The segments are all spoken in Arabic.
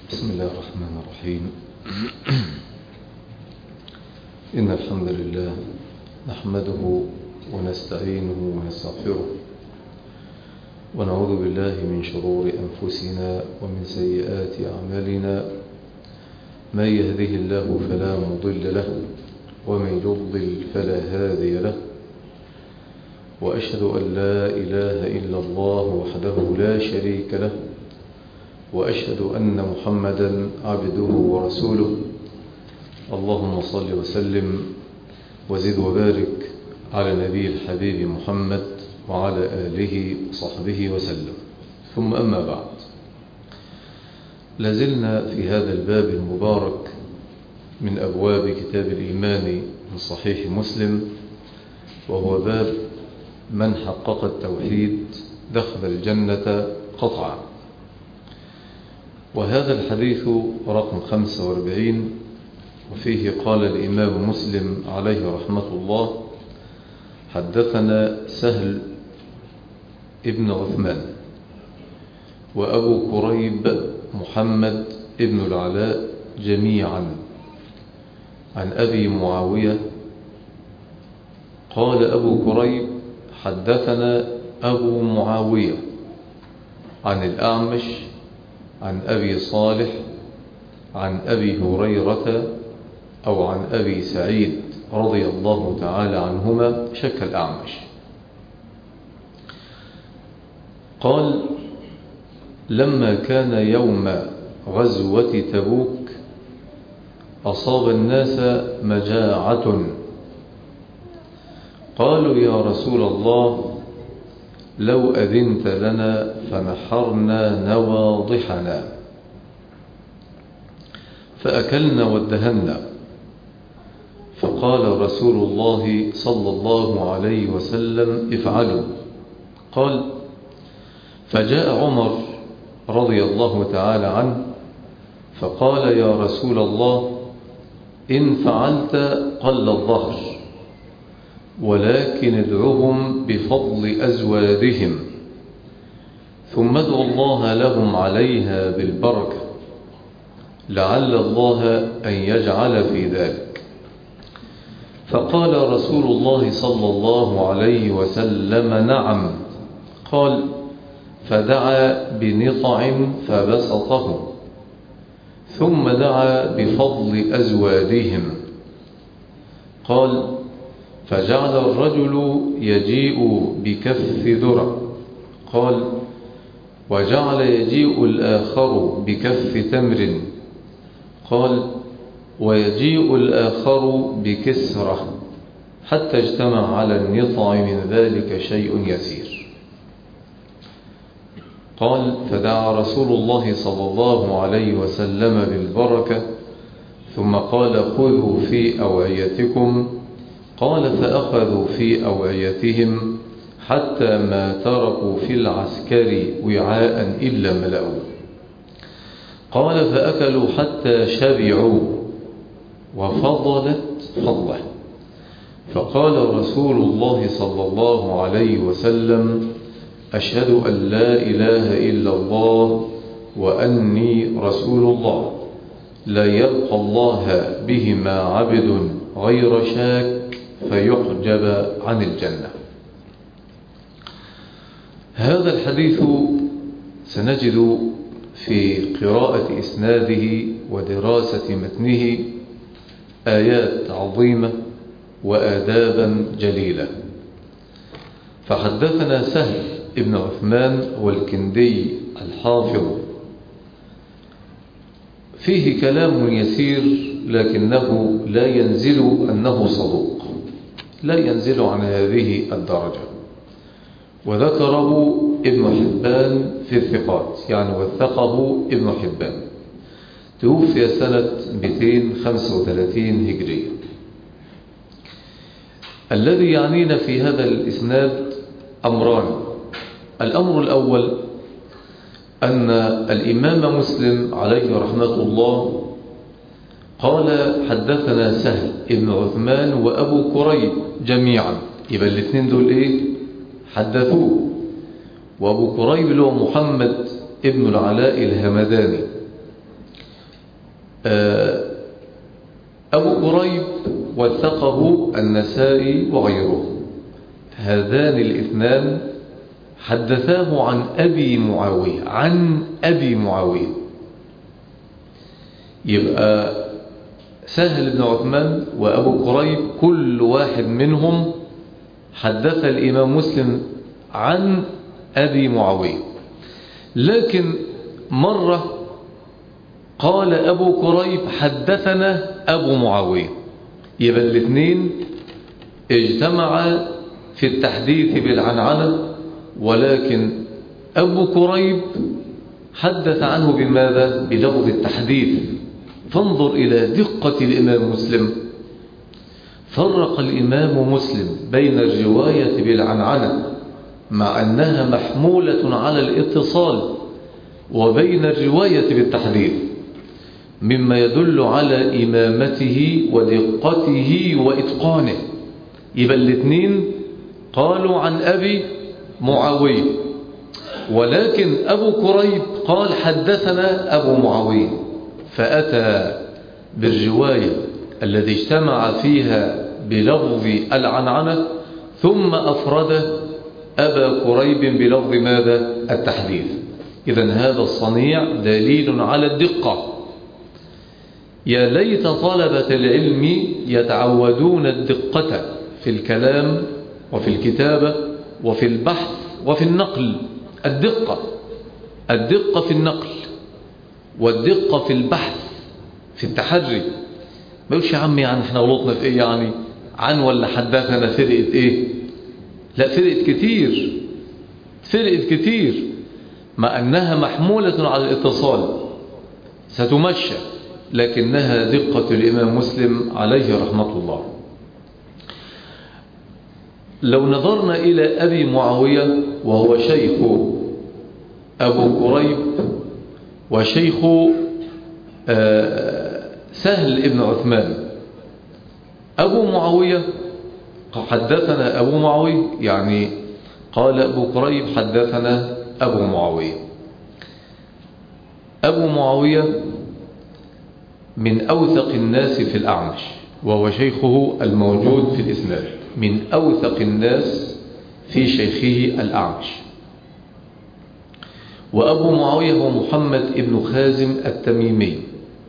بسم الله الرحمن الرحيم. إن الحمد لله نحمده ونستعينه ونستغفره ونعوذ بالله من شرور أنفسنا ومن سيئات أعمالنا. من يهده الله فلا مضل له ومن يضلل فلا هادي له، وأشهد أن لا إله إلا الله وحده لا شريك له، وأشهد أن محمدا عبده ورسوله. اللهم صل وسلم وزد وبارك على نبي الحبيب محمد وعلى آله وصحبه وسلم. ثم أما بعد، لازلنا في هذا الباب المبارك من أبواب كتاب الإيمان من صحيح مسلم، وهو باب من حقق التوحيد دخل الجنة قطعا. وهذا الحديث رقم 45، وفيه قال الإمام مسلم عليه رحمة الله: حدثنا سهل ابن عثمان وأبو كريب محمد ابن العلاء جميعا عن أبي معاوية قال أبو كريب: حدثنا أبو معاوية عن الأعمش عن أبي صالح عن أبي هريرة أو عن أبي سعيد رضي الله تعالى عنهما، شك الأعمش، قال: لما كان يوم غزوة تبوك أصاب الناس مجاعة، قالوا: يا رسول الله، لو أذنت لنا فنحرنا نواضحنا فأكلنا وادهنا. فقال رسول الله صلى الله عليه وسلم: افعلوا. قال: فجاء عمر رضي الله تعالى عنه فقال: يا رسول الله، إن فعلت قل الظهر، ولكن ادعهم بفضل أزوادهم، ثم ادعوا الله لهم عليها بالبركة، لعل الله أن يجعل في ذلك. فقال رسول الله صلى الله عليه وسلم: نعم. قال: فدعا بنطع فبسطه، ثم دعا بفضل أزوادهم. قال: فجعل الرجل يجيء بكف ذرة. قال: وجعل يجيء الآخر بكف تمر. قال: ويجيء الآخر بكسرة، حتى اجتمع على النطع من ذلك شيء يسير. قال: فدعا رسول الله صلى الله عليه وسلم بالبركة، ثم قال: خذوا في أوعيتكم. قال: فأخذوا في أوعيتهم حتى ما تركوا في العسكر وعاء إلا ملأوا. قال: فأكلوا حتى شبعوا وفضلت فضله. فقال رسول الله صلى الله عليه وسلم: أشهد أن لا إله إلا الله وأني رسول الله، لا يلقى الله بهما عبد غير شاك فيحجب عن الجنة. هذا الحديث سنجد في قراءة إسناده ودراسة متنه آيات عظيمة وآدابا جليلة. فحدثنا سهل ابن عثمان والكندي الحافظ، فيه كلام يسير لكنه لا ينزل أنه صدوق، لا ينزل عن هذه الدرجة، وذكره ابن حبان في الثقات، يعني وثقه ابن حبان. توفي سنة 235 هجرية. الذي يعنينا في هذا الإسناد أمران. الأمر الأول أن الإمام مسلم عليه رحمة الله قال: حدثنا سهل ابن عثمان وأبو كريب جميعا، يبقى الاثنين دول إيه؟ حدثوه. وأبو كريب له محمد ابن العلاء الهمداني، أبو كريب وثقه النسائي وغيره. هذان الاثنان حدثاه عن أبي معاوية. يبقى سهل بن عثمان وأبو كريب كل واحد منهم حدث الإمام مسلم عن أبي معاوية. لكن مرة قال أبو كريب حدثنا أبو معاوية، يبقى الاثنين اجتمعا في التحديث بالعنعنة، ولكن أبو كريب حدث عنه بماذا؟ بلفظ التحديث. فانظر إلى دقة الإمام مسلم. فرق الإمام مسلم بين الرواية بالعنعنة مع أنها محمولة على الاتصال، وبين الرواية بالتحديث، مما يدل على إمامته ودقته وإتقانه. يبقى الاثنين قالوا عن أبي معاوية، ولكن أبو كريب قال حدثنا أبو معاوية، فأتى بالرواية التي اجتمع فيها بلفظ العنعنة، ثم أفرد أبا كريب بلفظ ماذا؟ التحديث. إذن هذا الصنيع دليل على الدقة. يا ليت طلبة العلم يتعودون الدقة في الكلام وفي الكتابة وفي البحث وفي النقل. الدقة في النقل، والدقة في البحث في التحري. ما يقولش يا عمي يعني احنا غلطنا في ايه، يعني عن ولا حدثنا فرقت ايه؟ لا، فرقت كتير مع أنها محمولة على الاتصال ستمشى، لكنها دقة الإمام مسلم عليه رحمة الله. لو نظرنا إلى أبي معاوية وهو شيخ أبو كريب وشيخ سهل بن عثمان، أبو معاوية حدثنا أبو معاوية، يعني قال أبو كريب حدثنا أبو معاوية. أبو معاوية من أوثق الناس في الأعمش، وهو شيخه الموجود في الإسناد، من أوثق الناس في شيخه الأعمش. وأبو معاوية هو محمد بن خازم التميمي،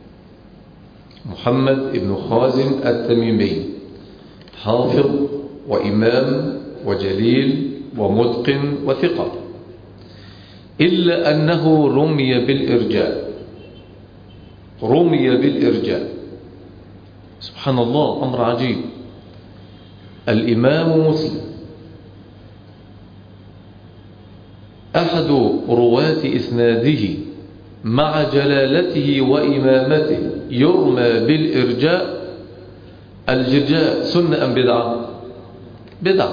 حافظ وإمام وجليل ومتقن وثقة، إلا أنه رمي بالإرجاء. سبحان الله، أمر عجيب. الإمام مسلم أحد رواة إسناده مع جلالته وإمامته يرمى بالإرجاء. الإرجاء سنة أم بدعة؟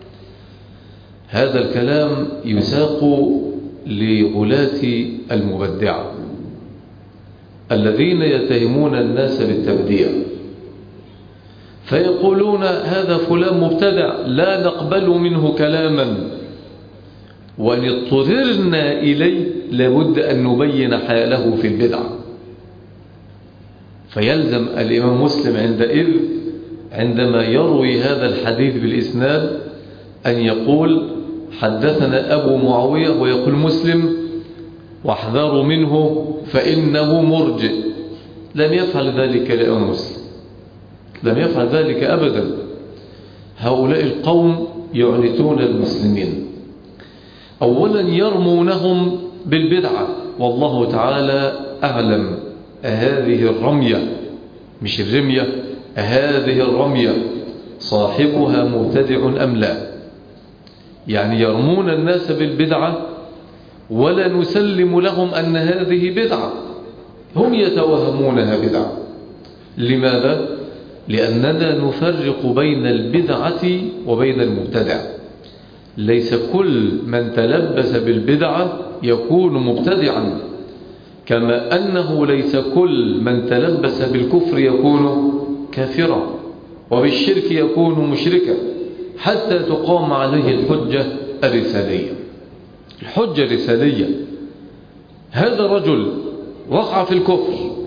هذا الكلام يساق لغلاة المبدعة الذين يتهمون الناس بالتبديع، فيقولون هذا فلان مبتدع لا نقبل منه كلاما، وإن اضطررنا إليه لابد أن نبين حاله في البدعة. فيلزم الإمام مسلم عندما يروي هذا الحديث بالإسناد أن يقول حدثنا أبو معاوية، ويقول مسلم واحذروا منه فإنه مرجئ. لم يفعل ذلك الإمام مسلم، لم يفعل ذلك أبدا. هؤلاء القوم يعنتون المسلمين، أولا يرمونهم بالبدعة، والله تعالى أعلم هذه الرمية، مش الرمية، هذه الرمية صاحبها مبتدع أم لا. يعني يرمون الناس بالبدعة ولا نسلم لهم أن هذه بدعة، هم يتوهمونها بدعة. لماذا؟ لأننا نفرق بين البدعة وبين المبتدع. ليس كل من تلبس بالبدعة يكون مبتدعا، كما أنه ليس كل من تلبس بالكفر يكون كافرا، وبالشرك يكون مشركا، حتى تقام عليه الحجة الرسالية. الحجة الرسالية، هذا رجل وقع في الكفر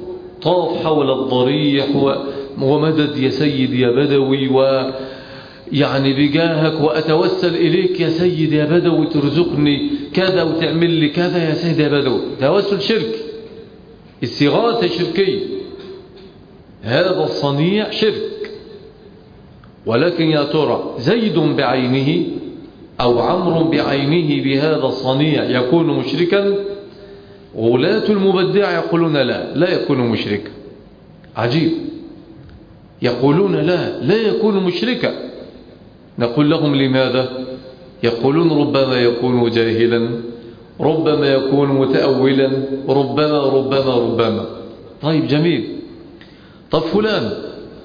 طاف حول الضريح ومدد يا سيد يا بدوي، ويعني بجاهك وأتوسل إليك يا سيد يا بدوي ترزقني كذا وتعمل لي كذا يا سيد يا بدوي. توسل شرك، استغاثة شركية، هذا الصنيع شرك. ولكن يا ترى زيد بعينه أو عمرو بعينه بهذا الصنيع يكون مشركا؟ غلاة المبدع يقولون لا يكون مشركا. عجيب، يقولون لا يكون مشركا. نقول لهم لماذا؟ يقولون ربما يكون جاهلا، ربما يكون متأولا، ربما. طيب جميل. طب فلان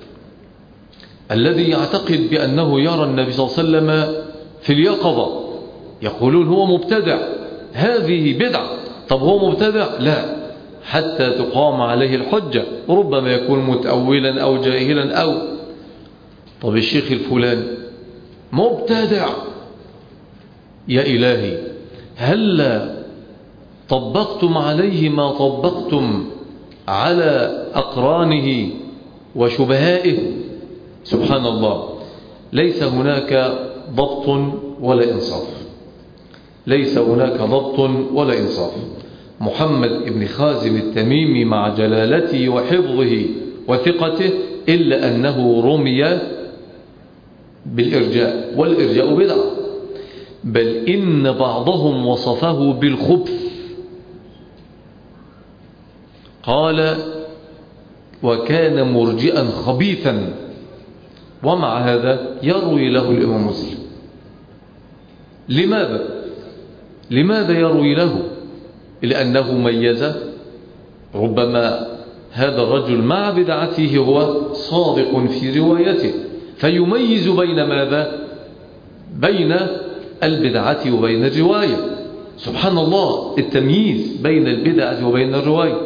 الذي يعتقد بأنه يرى النبي صلى الله عليه وسلم في اليقظة، يقولون هو مبتدع، هذه بدعة. طب هو مبتدع؟ لا، حتى تقام عليه الحجة، ربما يكون متأولا أو جاهلا أو. طب الشيخ الفلاني مبتدع، يا إلهي هل طبقتم عليه ما طبقتم على أقرانه وشبهائه؟ سبحان الله، ليس هناك ضبط ولا إنصاف، ليس هناك ضبط ولا إنصاف. محمد بن خازم التميمي مع جلالته وحفظه وثقته إلا أنه رمي بالإرجاء، والإرجاء بدعة، بل إن بعضهم وصفه بالخبث، قال وكان مرجئا خبيثا. ومع هذا يروي له الإمام مسلم. لماذا يروي له؟ لأنه ميز، ربما هذا الرجل مع بدعته هو صادق في روايته، فيميز بين ماذا؟ بين البدعة وبين الرواية. سبحان الله، التمييز بين البدعة وبين الرواية.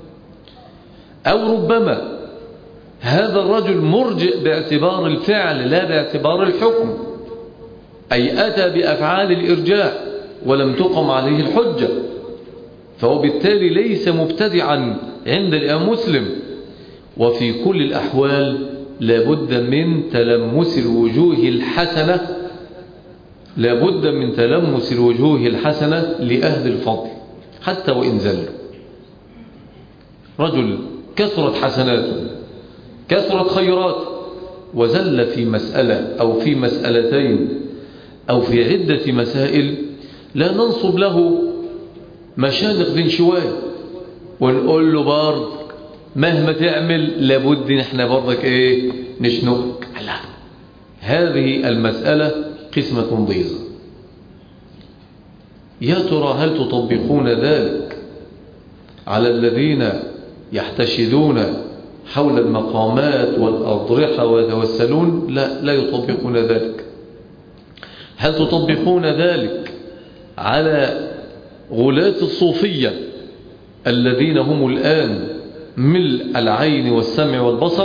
أو ربما هذا الرجل مرجئ باعتبار الفعل لا باعتبار الحكم، أي أتى بأفعال الإرجاء ولم تقم عليه الحجة، فهو بالتالي ليس مبتدعا عند الإمام مسلم. وفي كل الأحوال لابد من تلمس الوجوه الحسنة، لابد من تلمس الوجوه الحسنة لأهل الفضل حتى وإن زلوا. رجل كثرت حسناته، كثرت خيراته، وزل في مسألة أو في مسألتين أو في عدة مسائل، لا ننصب له مشانق ذي شوية ونقول له برضك مهما تعمل لابد نحن برضك نشنقك. لا، هذه المسألة قسمة ضيزة. يا ترى هل تطبقون ذلك على الذين يحتشدون حول المقامات والأضرحة ويتوسلون؟ لا يطبقون ذلك. هل تطبقون ذلك على غلاة الصوفية الذين هم الآن ملء العين والسمع والبصر؟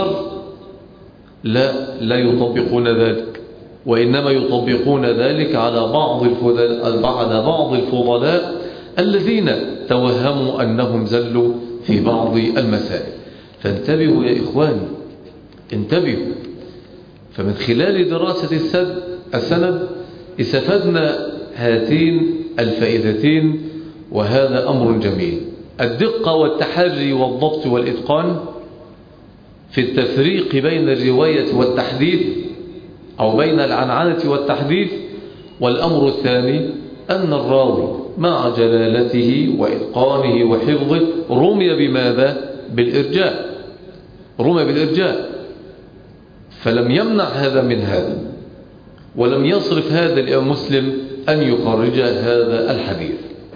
لا يطبقون ذلك، وإنما يطبقون ذلك على بعض الفضلاء الذين توهموا أنهم زلوا في بعض المسائل. فانتبهوا يا إخواني، انتبهوا. فمن خلال دراسة السند استفدنا هاتين الفائدتين، وهذا أمر جميل: الدقة والتحري والضبط والإتقان في التفريق بين الرواية والتحديث، أو بين العنعنة والتحديث. والأمر الثاني أن الراوي مع جلالته وإتقانه وحفظه رمي بماذا؟ بالإرجاء، رمي بالإرجاء، فلم يمنع هذا من هذا، ولم يصرف هذا الإمام مسلم أن يخرج هذا الحديث.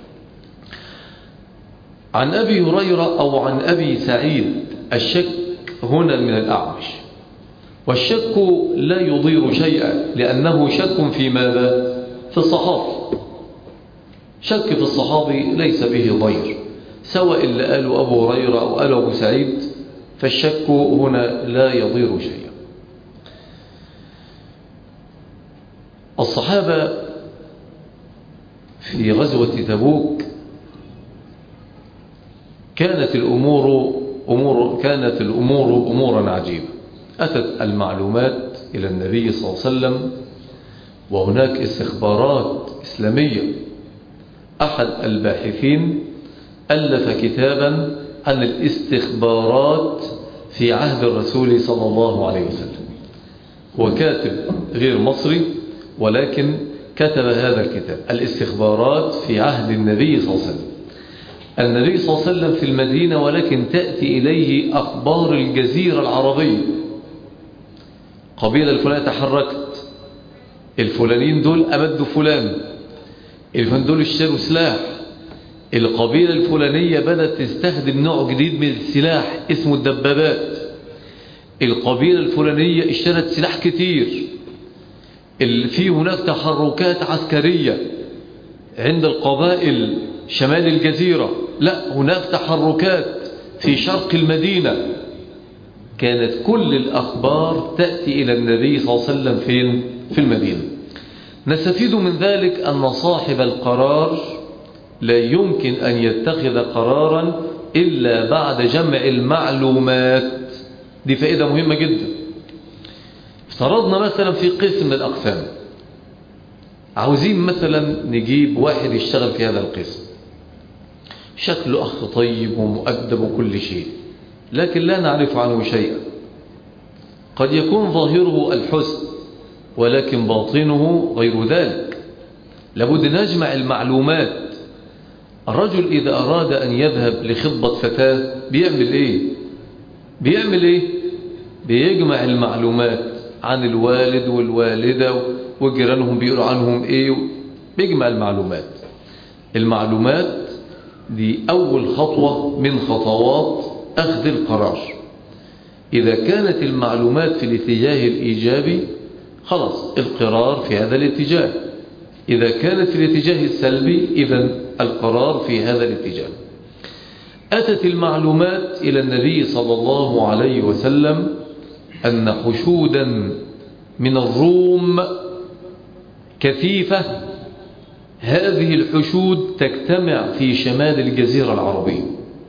عن أبي هريرة أو عن أبي سعيد، الشك هنا من الأعمش، والشك لا يضير شيئا، لأنه شك في ماذا؟ في الصحابي. شك في الصحابي ليس به ضير، سواء اللي قاله أبو هريرة أو قاله أبو سعيد، فالشك هنا لا يضير شيئا. الصحابة في غزوة تبوك كانت الأمور كانت الأمور أمورا عجيبة. أتت المعلومات إلى النبي صلى الله عليه وسلم، وهناك استخبارات إسلامية. أحد الباحثين ألف كتابا عن الاستخبارات في عهد الرسول صلى الله عليه وسلم. هو كاتب غير مصري، ولكن كتب هذا الكتاب الاستخبارات في عهد النبي صلى الله عليه وسلم. النبي صلى الله عليه وسلم في المدينة، ولكن تأتي إليه أخبار الجزيرة العربية. قبيلة الفلانية تحركت، الفلانيين دول أمدوا فلان، الفلانيين دول اشتروا سلاح، القبيلة الفلانية بدأت تستخدم نوع جديد من السلاح اسمه الدبابات، القبيلة الفلانية اشترت سلاح كتير، في هناك تحركات عسكرية عند القبائل شمال الجزيرة، لا هناك تحركات في شرق المدينة. كانت كل الأخبار تأتي إلى النبي صلى الله عليه وسلم فين؟ في المدينة. نستفيد من ذلك أن صاحب القرار لا يمكن أن يتخذ قرارا إلا بعد جمع المعلومات. دي فائدة مهمة جدا. افترضنا مثلا في قسم من الأقسام، عاوزين مثلا نجيب واحد يشتغل في هذا القسم، شكله أخ طيب ومؤدب وكل شيء، لكن لا نعرف عنه شيئا. قد يكون ظاهره الحسن ولكن باطنه غير ذلك. لابد نجمع المعلومات. الرجل إذا أراد أن يذهب لخطبة فتاة بيعمل إيه؟ بيجمع المعلومات عن الوالد والوالدة وجيرانهم بيقولوا عنهم إيه، بيجمع المعلومات دي أول خطوة من خطوات أخذ القرار. إذا كانت المعلومات في الاتجاه الإيجابي خلاص القرار في هذا الاتجاه، إذا كانت في الاتجاه السلبي إذن القرار في هذا الاتجاه. أتت المعلومات إلى النبي صلى الله عليه وسلم أن حشودا من الروم كثيفة، هذه الحشود تجتمع في شمال الجزيرة العربية،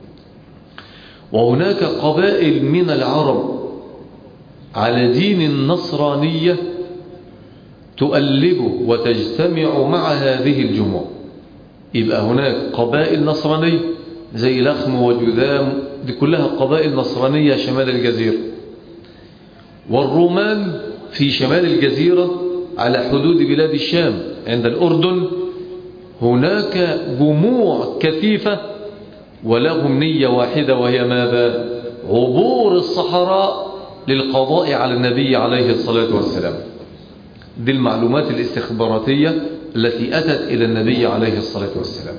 وهناك قبائل من العرب على دين النصرانية تؤلب وتجتمع مع هذه الجموع. يبقى هناك قبائل نصرانية زي لخم وجذام، دي كلها قبائل نصرانية شمال الجزيرة، والرومان في شمال الجزيرة على حدود بلاد الشام عند الأردن. هناك جموع كثيفة ولهم نية واحدة، وهي ماذا؟ عبور الصحراء للقضاء على النبي عليه الصلاة والسلام. دي المعلومات الاستخباراتية التي أتت إلى النبي عليه الصلاة والسلام.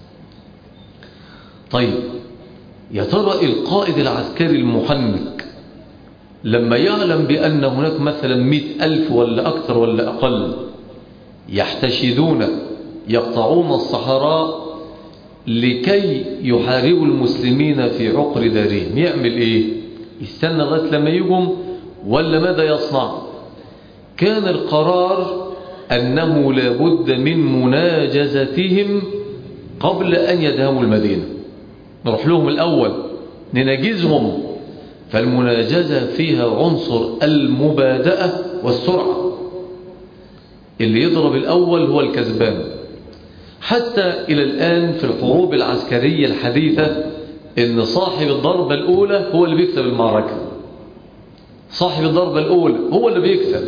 طيب، يا ترى القائد العسكري المحنك لما يعلم بأن هناك مثلا 100,000 ولا أكثر ولا أقل يحتشدون يقطعون الصحراء لكي يحاربوا المسلمين في عقر دارهم، يعمل إيه؟ يستنى لغاية لما يجوا ولا ماذا يصنع؟ كان القرار أنه لابد من مناجزتهم قبل أن يذهبوا المدينة. نروح لهم الأول نناجزهم. فالمناجزة فيها عنصر المبادئة والسرعة. اللي يضرب الأول هو الكسبان. حتى إلى الآن في الحروب العسكرية الحديثة إن صاحب الضربة الأولى هو اللي بيكسب المعركة. صاحب الضربة الأولى هو اللي بيكسب.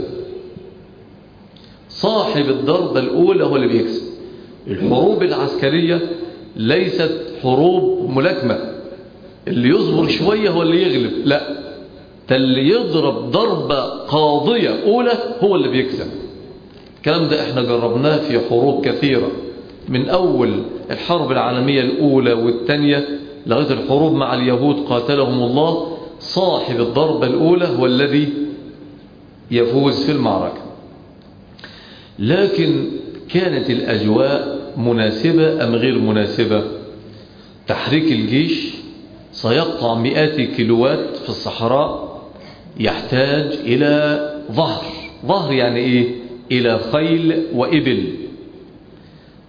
صاحب الضربة الأولى هو اللي بيكسب. الحروب العسكرية ليست حروب ملاكمة، اللي يصبر شوية هو اللي يغلب، لا، اللي يضرب ضربة قاضية أولى هو اللي بيكسب. الكلام ده احنا جربناه في حروب كثيرة، من أول الحرب العالمية الأولى والثانية لغاية الحروب مع اليهود قاتلهم الله. صاحب الضربة الأولى هو الذي يفوز في المعركة. لكن كانت الأجواء مناسبة أم غير مناسبة؟ تحريك الجيش سيقطع مئات الكيلوات في الصحراء، يحتاج إلى ظهر يعني إيه؟ إلى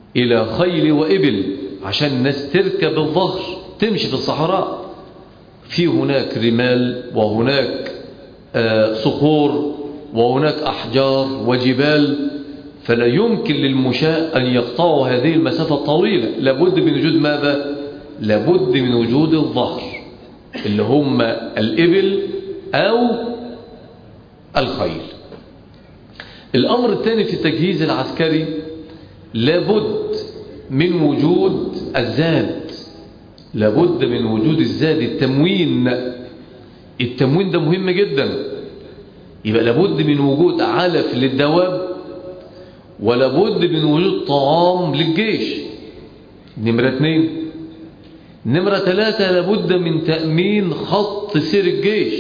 خيل وإبل عشان الناس تركب الظهر تمشي في الصحراء. في هناك رمال وهناك صخور وهناك أحجار وجبال، فلا يمكن للمشاة أن يقطعوا هذه المسافة الطويلة. لابد من وجود ماذا؟ لابد من وجود الظهر اللي هم الإبل أو الخيل. الأمر الثاني في التجهيز العسكري، لابد من وجود الزاد، لابد من وجود الزاد، التموين ده مهم جدا. يبقى لابد من وجود علف للدواب، ولابد من وجود طعام للجيش. نمرة 2. نمرة 3، لابد من تأمين خط سير الجيش.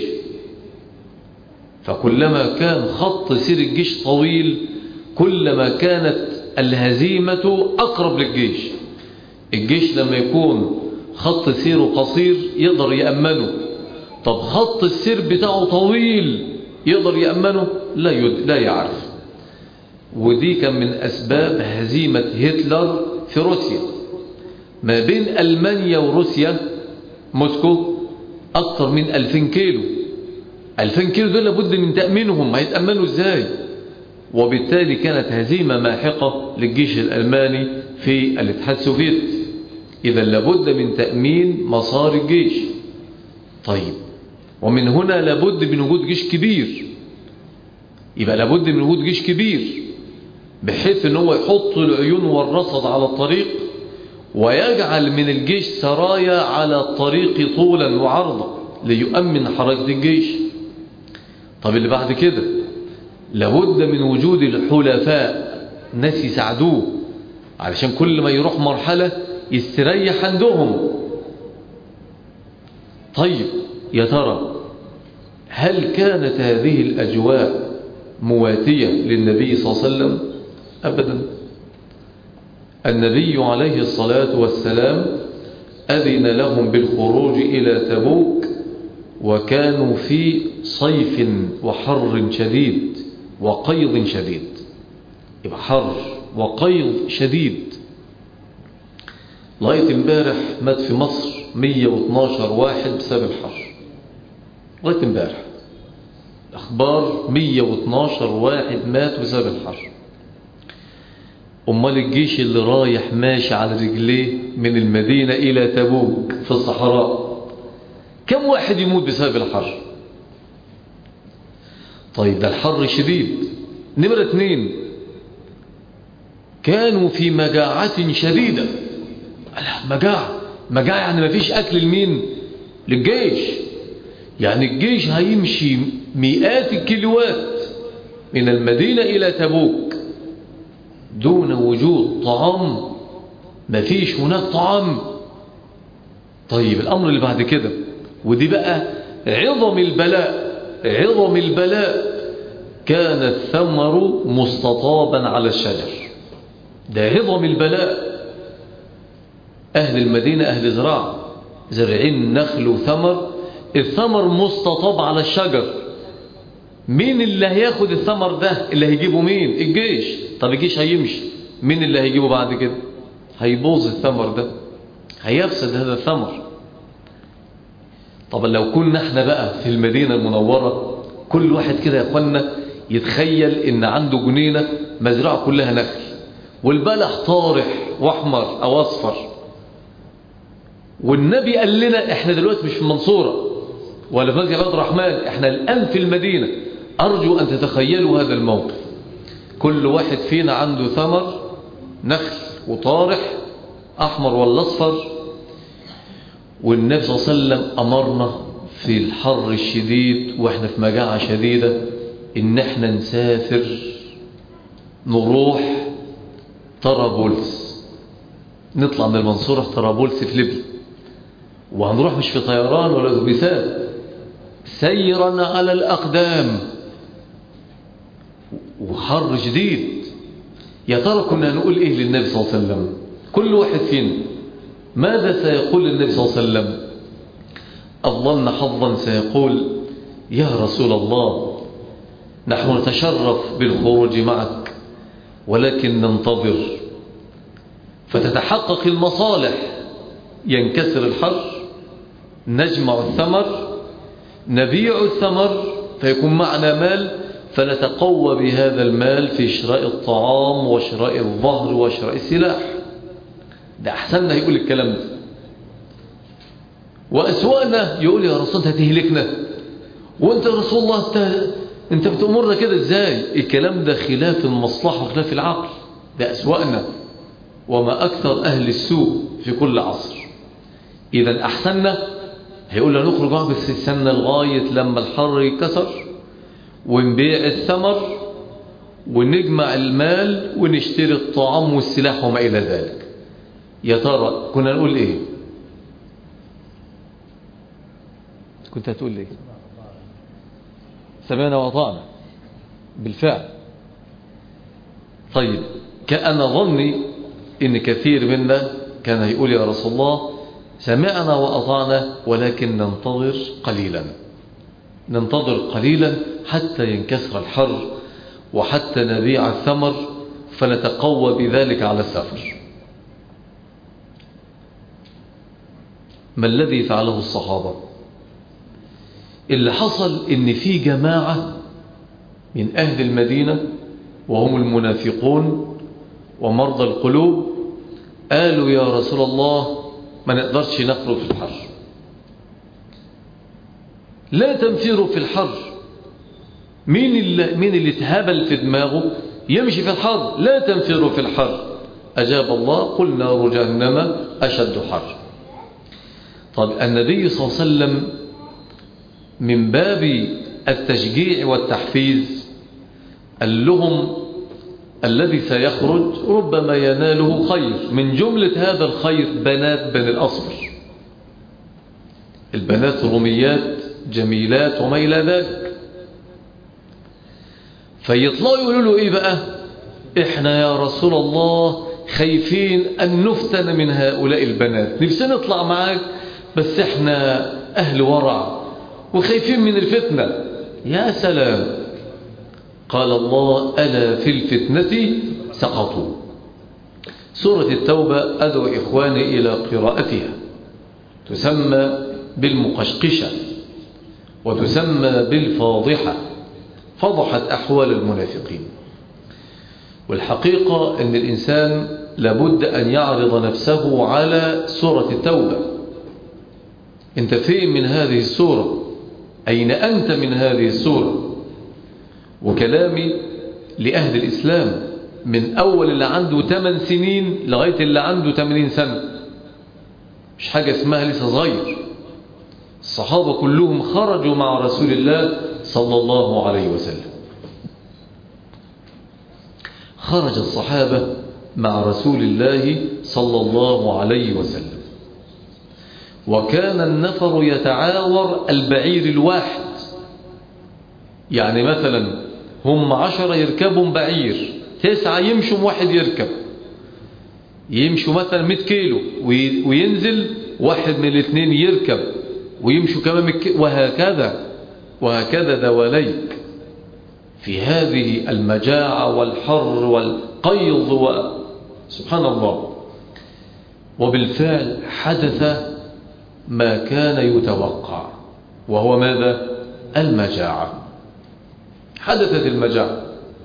فكلما كان خط سير الجيش طويل كلما كانت الهزيمة أقرب للجيش. الجيش لما يكون خط سيره قصير يقدر يأمنه، طب خط السير بتاعه طويل يقدر يأمنه؟ لا يعرف. ودي كان من أسباب هزيمة هتلر في روسيا. ما بين ألمانيا وروسيا موسكو أكثر من 2000 كيلو. 2000 كيلو دول لابد من تأمينهم، هيتأمنوا إزاي؟ وبالتالي كانت هزيمة ماحقة للجيش الألماني في الاتحاد السوفيتي. إذا لابد من تأمين مسار الجيش. طيب، ومن هنا لابد من وجود جيش كبير. يبقى لابد من وجود جيش كبير بحيث ان هو يحط العيون والرصد على الطريق، ويجعل من الجيش سرايا على الطريق طولا وعرضا ليؤمن حركة الجيش. طب اللي بعد كده، لابد من وجود الحلفاء، ناس يساعدوه علشان كل ما يروح مرحلة يستريح عندهم. طيب يا ترى هل كانت هذه الأجواء مواتية للنبي صلى الله عليه وسلم؟ أبدا. النبي عليه الصلاة والسلام أذن لهم بالخروج إلى تبوك، وكانوا في صيف وحر شديد وقيض شديد. يبقى حر وقيض شديد. لغاية امبارح مات في مصر 112 واحد بسبب الحر. لغاية امبارح أخبار 112 واحد مات بسبب الحر. أمال الجيش اللي رايح ماشي على رجليه من المدينة إلى تبوك في الصحراء كم واحد يموت بسبب الحر؟ طيب ده الحر شديد. نمرة 2، كانوا في مجاعة شديدة. مجاعة يعني ما فيش أكل لمين؟ للجيش. يعني الجيش هيمشي مئات الكيلوات من المدينة إلى تبوك دون وجود طعام، ما فيش هناك طعام. طيب الأمر اللي بعد كده، ودي بقى عظم البلاء، كان الثمر مستطابا على الشجر. ده عظم البلاء. أهل المدينة أهل زراعة، زرعين نخل وثمر، الثمر مستطاب على الشجر. مين اللي هياخد الثمر ده؟ اللي هيجيبه مين؟ الجيش. طب الجيش هيمشي، مين اللي هيجيبه بعد كده؟ هيبوظ الثمر ده، هيفسد هذا الثمر. طب لو كنا احنا بقى في المدينة المنورة، كل واحد كده يا اخوانا يتخيل ان عنده جنينة مزرعة كلها نخل، والبلح طارح واحمر او اصفر، والنبي قال لنا احنا دلوقتي مش في المنصورة ولا في مسجد عبد الرحمن، احنا الآن في المدينة. أرجو أن تتخيلوا هذا الموقف. كل واحد فينا عنده ثمر نخل وطارح أحمر ولا أصفر، والنبي صلى الله عليه وسلم أمرنا في الحر الشديد وإحنا في مجاعة شديدة إن إحنا نسافر، نروح طرابلس، نطلع من المنصورة في طرابلس في ليبيا، وهنروح مش في طيران ولا اتوبيسات، سيرا على الأقدام وحر شديد. يا ترى كنا نقول إيه للنبي صلى الله عليه وسلم؟ كل واحد فينا ماذا سيقول للنبي صلى الله عليه وسلم؟ أفضلنا حظا سيقول: يا رسول الله، نحن نتشرف بالخروج معك، ولكن ننتظر فتتحقق المصالح، ينكسر الحر نجمع الثمر، نبيع الثمر فيكون معنا مال، فنتقوى بهذا المال في شراء الطعام وشراء الظهر وشراء السلاح. ده أحسننا يقول الكلام ده. وأسوأنا يقول يا رسول أنت هتهلكنا، وأنت يا رسول الله أنت بتأمرنا كده إزاي؟ الكلام ده خلاف المصلحة وخلاف العقل. ده أسوأنا وما أكثر أهل السوء في كل عصر. إذا أحسننا هيقول لنا نخرج بس السنة لغاية لما الحر يكسر ونبيع الثمر ونجمع المال ونشتري الطعام والسلاح وما إلى ذلك. يا ترى كنا نقول إيه؟ كنت هتقول إيه؟ سمعنا وأطعنا بالفعل. طيب كأن ظني إن كثير منا كان يقول يا رسول الله سمعنا وأطعنا ولكن ننتظر قليلا، ننتظر قليلا حتى ينكسر الحر وحتى نبيع الثمر فنتقوى بذلك على السفر. ما الذي فعله الصحابة؟ اللي حصل إن في جماعة من أهل المدينة وهم المنافقون ومرضى القلوب قالوا يا رسول الله ما نقدرش نخرج في الحر، لا تنفروا في الحر. مين اللي اتهبل في دماغه يمشي في الحر؟ لا تنفروا في الحر. أجاب الله قل نار جهنم أشد حر. طب النبي صلى الله عليه وسلم من باب التشجيع والتحفيز قال لهم الذي سيخرج ربما يناله خير، من جملة هذا الخير بنات بني الأصفر، البنات روميات جميلات وما إلى ذلك. فيطلعوا يقولوا له إيه بقى؟ إحنا يا رسول الله خايفين أن نفتن من هؤلاء البنات، نفسنا نطلع معاك بس إحنا أهل ورع وخايفين من الفتنة. يا سلام. قال الله ألا في الفتنة سقطوا. سورة التوبة أدعو إخواني إلى قراءتها، تسمى بالمقشقشة وتسمى بالفاضحة، فضحت أحوال المنافقين. والحقيقة أن الإنسان لابد أن يعرض نفسه على سورة التوبة. أنت فين من هذه السورة؟ أين أنت من هذه السورة؟ وكلامي لأهل الإسلام من أول اللي عنده 8 سنين لغاية اللي عنده 80 سنة، مش حاجة اسمها لسه صغير. الصحابة كلهم خرجوا مع رسول الله صلى الله عليه وسلم. خرج الصحابة مع رسول الله صلى الله عليه وسلم، وكان النفر يتعاور البعير الواحد. يعني مثلا هم 10 يركبوا بعير، 9 يمشوا، 1 يركب. يمشوا مثلا 100 كيلو وينزل 1 من الاثنين يركب ويمشوا كمان وهكذا دواليك في هذه المجاعة والحر والقيض سبحان الله. وبالفعل حدث ما كان يتوقع، وهو ماذا؟ المجاعة. حدثت المجاعة.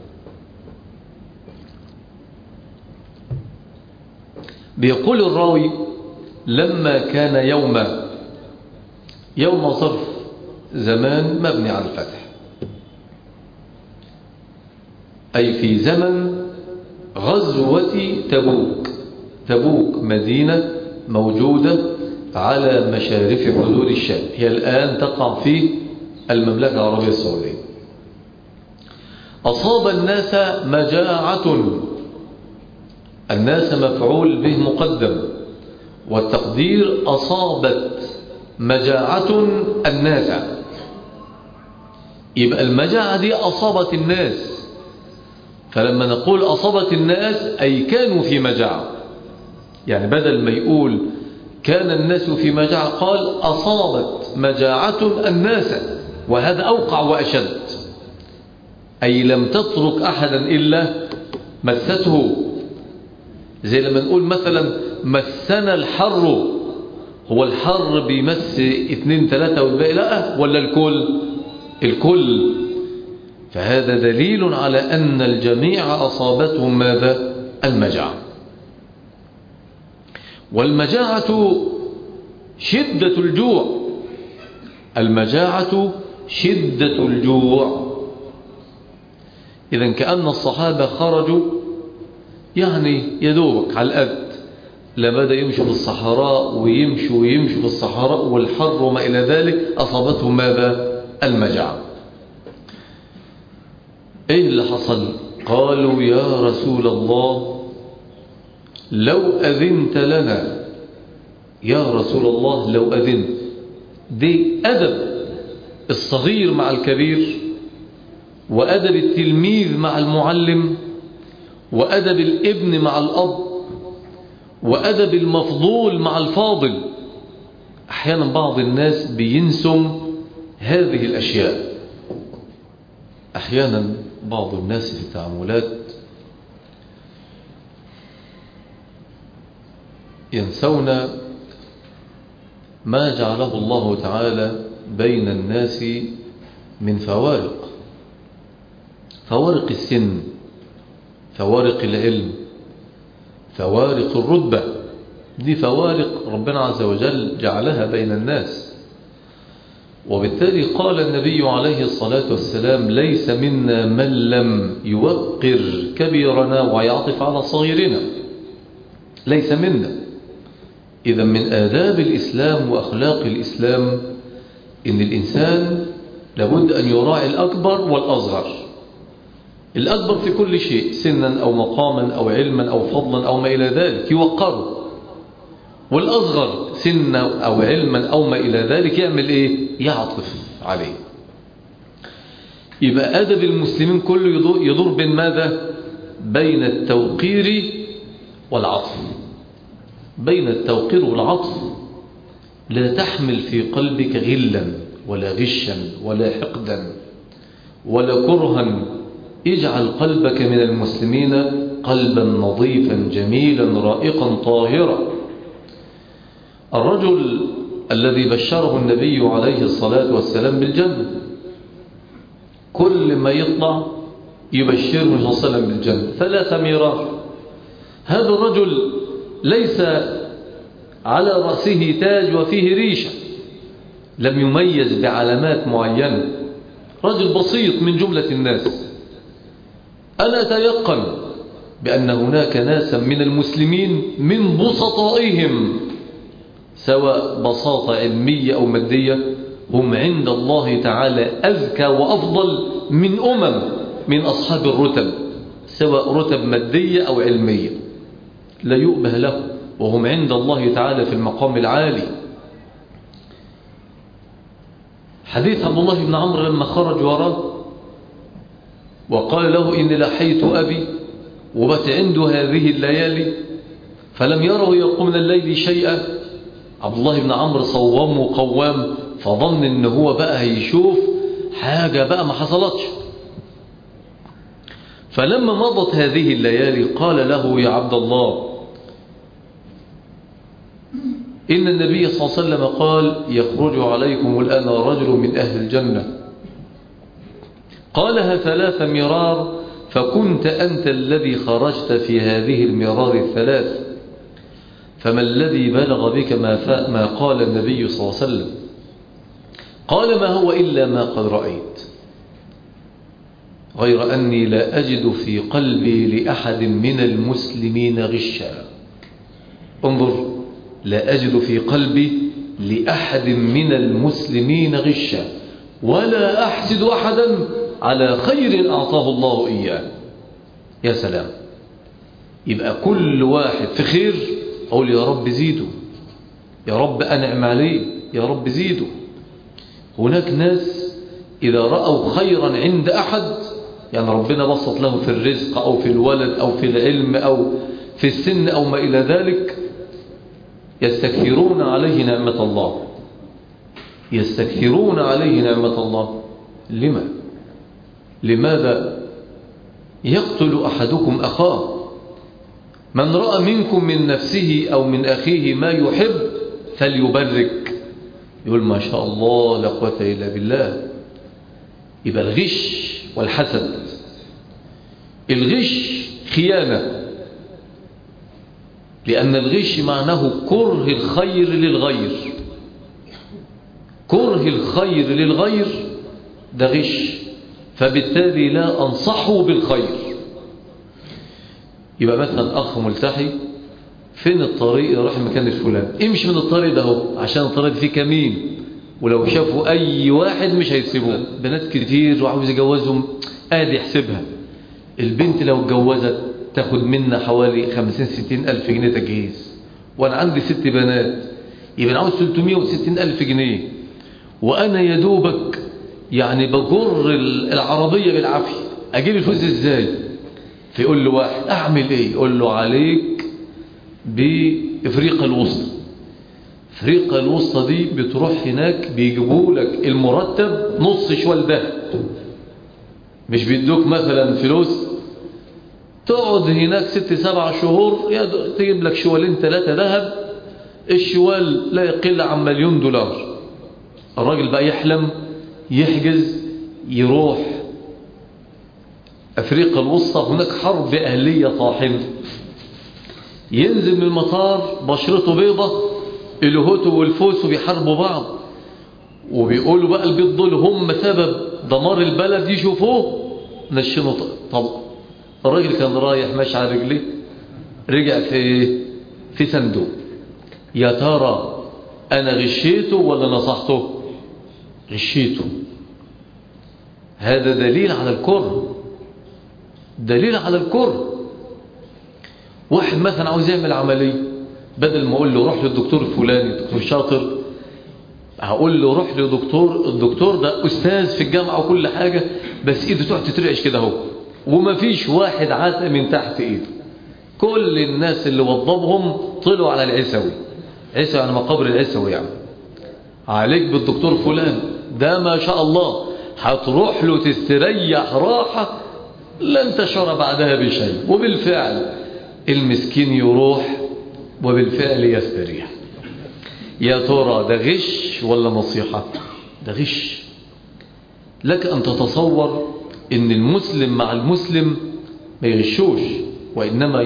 بيقول الراوي لما كان يوم ظرف زمان مبني على الفتح، أي في زمن غزوة تبوك. تبوك مدينة موجودة على مشارف حدود الشام، هي الآن تقع في المملكة العربية السعودية. أصاب الناس مجاعة. الناس مفعول به مقدم، والتقدير أصابت مجاعة الناس. يبقى المجاعة دي أصابت الناس، فلما نقول أصابت الناس أي كانوا في مجاعة. يعني بدل ما يقول كان الناس في مجاعة قال أصابت مجاعة الناس، وهذا أوقع وأشد. أي لم تترك أحدا إلا مسته. زي لما نقول مثلا مسنا الحر هو الحر بيمس 2 3 والباقي لا، ولا الكل. فهذا دليل على أن الجميع أصابتهم ماذا؟ المجاعة. والمجاعة شدة الجوع، المجاعة شدة الجوع. إذن كأن الصحابة خرجوا يعني يدوبك على القد، لبدأ يمشوا في الصحراء ويمشوا في الصحراء والحر وما إلى ذلك، أصابتهم ماذا؟ المجاعة. إيه اللي حصل؟ قالوا يا رسول الله لو أذنت لنا، يا رسول الله لو أذنت. دي أدب الصغير مع الكبير، وأدب التلميذ مع المعلم، وأدب الابن مع الأب، وأدب المفضول مع الفاضل. أحيانا بعض الناس بينسوا هذه الأشياء. أحيانا بعض الناس في التعاملات ينسون ما جعله الله تعالى بين الناس من فوارق السن، فوارق العلم، فوارق الرتبة. دي فوارق ربنا عز وجل جعلها بين الناس. وبالتالي قال النبي عليه الصلاة والسلام ليس منا من لم يوقر كبيرنا ويعطف على صغيرنا، ليس منا. إذا من آداب الإسلام وأخلاق الإسلام إن الإنسان لابد أن يراعي الأكبر والأصغر. الأكبر في كل شيء، سنا أو مقاما أو علما أو فضلا أو ما إلى ذلك، يوقره. والأصغر سنا أو علما أو ما إلى ذلك يعمل إيه؟ يعطف عليه. يبقى أدب المسلمين كله يدور بين ماذا؟ بين التوقير والعطف. بين التوقير والعطف. لا تحمل في قلبك غلا ولا غشا ولا حقدا ولا كرها. اجعل قلبك من المسلمين قلبا نظيفا جميلا رائقا طاهرا. الرجل الذي بشره النبي عليه الصلاة والسلام بالجنة، كل ما يطلع يبشره صلى الله عليه وسلم بالجنة 3 مرار. هذا الرجل ليس على رأسه تاج وفيه ريشة، لم يميز بعلامات معينة، رجل بسيط من جملة الناس. أنا أتيقن بأن هناك ناسا من المسلمين من بسطائهم، سواء بساطة علمية أو مادية، هم عند الله تعالى أذكى وأفضل من من أصحاب الرتب، سواء رتب مادية أو علمية، لا يؤبه له، وهم عند الله تعالى في المقام العالي. حديث عبد الله بن عمرو لما خرج وراه وقال له إني لحيت أبي وبت عنده هذه الليالي فلم يره يقوم من الليل شيئا. عبد الله بن عمرو صوام وقوام، فظن إن هو بقى هيشوف حاجة بقى ما حصلتش. فلما مضت هذه الليالي قال له يا عبد الله إن النبي صلى الله عليه وسلم قال يخرج عليكم الآن رجل من أهل الجنة. قالها 3 مرار، فكنت أنت الذي خرجت في هذه المرار 3. فما الذي بلغ بك ما قال النبي صلى الله عليه وسلم؟ قال ما هو إلا ما قد رأيت، غير أني لا أجد في قلبي لأحد من المسلمين غشا. انظر، لا أجد في قلبي لأحد من المسلمين غشا ولا أحسد أحدا على خير أعطاه الله إياه. يا سلام، يبقى كل واحد في خير أقول يا رب زيده، يا رب أنعم عليه، يا رب زيده. هناك ناس إذا رأوا خيرا عند أحد، يعني ربنا بسط له في الرزق أو في الولد أو في العلم أو في السن أو ما إلى ذلك، يستكثرون عليه نعمة الله، يستكثرون عليه نعمة الله. لماذا يقتل أحدكم أخاه؟ من رأى منكم من نفسه أو من أخيه ما يحب فليبرك، يقول ما شاء الله لا قوة إلا بالله. يبقى الغش والحسد. الغش خيانة، لأن الغش معناه كره الخير للغير. كره الخير للغير ده غش، فبالتالي لا أنصحه بالخير. يبقى مثلا أخ ملتحي، فين الطريق راح المكان الفلاني، امشي من الطريق ده اهو، عشان الطريق فيه كمين، ولو شافوا أي واحد مش هيسيبوه. بنات كتير وعاوز يجوزهم قاعد يحسبها. البنت لو اتجوزت تاخد منا حوالي 50-60 ألف جنيه تجهيز، وأنا عندي 6 بنات، يبقى أنا عاوز 360 ألف جنيه، وأنا يدوبك يعني بجر العربية بالعافية، أجيب الفلوس إزاي؟ فيقول له واحد أعمل إيه؟ يقول له عليك بإفريقيا الوسطى. إفريقيا الوسطى دي بتروح هناك بيجيبوا لك المرتب نص شوال ده، مش بيدوك مثلا فلوس تقعد هناك 6-7 شهور تجيب لك شوالين 3 ذهب، الشوال لا يقل عن $1,000,000. الراجل بقى يحلم يحجز يروح أفريقيا الوسطى، هناك حرب أهلية طاحنة، ينزل من المطار بشرته بيضة، الهوتو والفوسو بيحاربوا بعض، وبيقولوا بقى البيض دول هم سبب دمار البلد، يشوفوه نشنوا طلق. الراجل كان رايح ماشي على رجليه، رجع في صندوق. يا ترى أنا غشيته ولا نصحته؟ غشيته. هذا دليل على الكره، دليل على الكره. واحد مثلا عاوز يعمل عملية، بدل ما اقول له روح للدكتور الفلاني، الدكتور شاطر، هقول له روح لدكتور، الدكتور ده استاذ في الجامعة وكل حاجة، بس ايده تقعد تترعش كده اهو، ومفيش واحد عاتق من تحت ايده. كل الناس اللي وضبهم طلعوا على العسوي. عسوي يعني مقابر العسوي، يعني عليك بالدكتور فلان ده ما شاء الله هتروح له تستريح راحة لن تشعر بعدها بشيء. وبالفعل المسكين يروح وبالفعل يستريح. يا ترى ده غش ولا نصيحة؟ ده غش. لك أن تتصور أن المسلم مع المسلم ما يغشوش، وإنما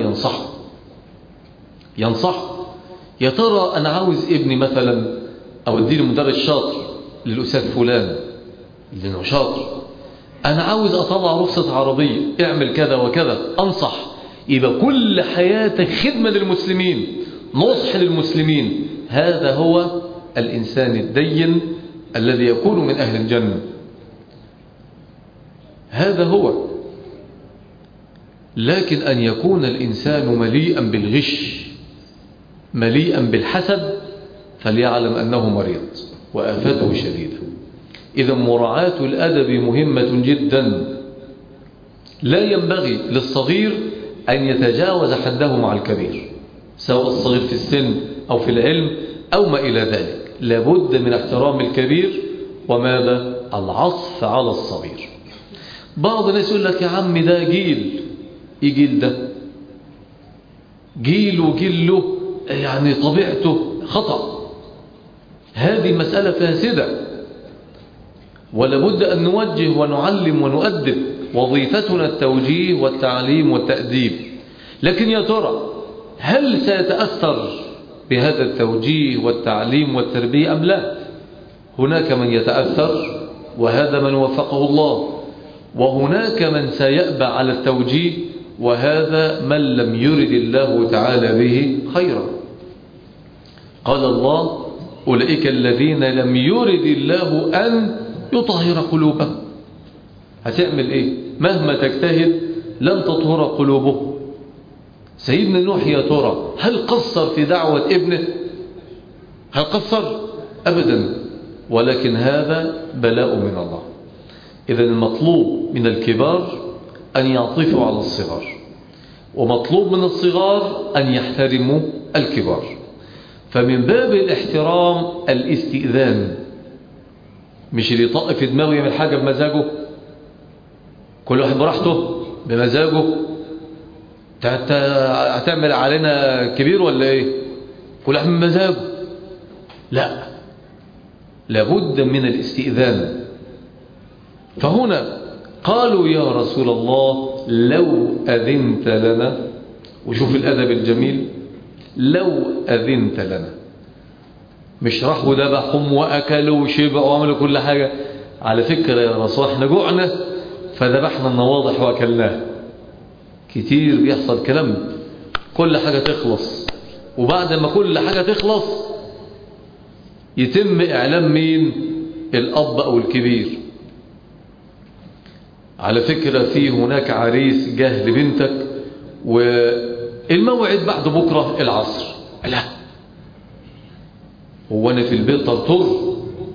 ينصح. يا ترى أنا عاوز ابني مثلا أوديه لمدرس شاطر، للأستاذ فلان لأنه شاطر، أنا عاوز أطلع رخصة عربية، اعمل كذا وكذا، أنصح. يبقى كل حياتك خدمة للمسلمين، نصح للمسلمين. هذا هو الإنسان الدين الذي يكون من أهل الجنة. هذا هو. لكن أن يكون الإنسان مليئا بالغش، مليئا بالحسد، فليعلم أنه مريض وآفته شديدة. إذا مراعاة الأدب مهمة جدا. لا ينبغي للصغير أن يتجاوز حده مع الكبير، سواء الصغير في السن أو في العلم أو ما إلى ذلك. لابد من احترام الكبير، وماذا؟ العطف على الصغير. بعض الناس يقول لك يا عم ده جيل، إيه جيل ده؟ جيل وجيله يعني طبيعته خطأ. هذه مسألة فاسدة، ولابد أن نوجه ونعلم ونؤدب، وظيفتنا التوجيه والتعليم والتأديب. لكن يا ترى هل سيتأثر بهذا التوجيه والتعليم والتربية أم لا؟ هناك من يتأثر، وهذا من وفقه الله، وهناك من سيأبى على التوجيه، وهذا من لم يرد الله تعالى به خيرا. قال الله: أولئك الذين لم يرد الله أن يطهر قلوبهم. هتعمل إيه؟ مهما تجتهد لن تطهر قلوبه. سيدنا نوح يا ترى هل قصر في دعوة ابنه؟ هل قصر؟ أبدا. ولكن هذا بلاء من الله. إذن المطلوب من الكبار أن يعطفوا على الصغار، ومطلوب من الصغار أن يحترموا الكبار. فمن باب الاحترام الاستئذان، مش اللي يطق في دماغه يعمل حاجة بمزاجه، كل واحد براحته بمزاجه. هتعمل علينا كبير ولا ايه؟ كل واحد بمزاجه. لا، لابد من الاستئذان. فهنا قالوا يا رسول الله لو أذنت لنا، وشوف الأدب الجميل، لو أذنت لنا. مش راحوا ذبحهم وأكلوا وشبعوا وعملوا كل حاجة. على فكرة يا رسول احنا جوعنا فذبحنا النواضح وأكلناها. كتير بيحصل كلام، كل حاجة تخلص، وبعد ما كل حاجة تخلص يتم إعلام مين؟ الأب أو الكبير. على فكرة في هناك عريس جاه لبنتك والموعد بعد بكرة العصر. لا، هو أنا في البيت طرطور؟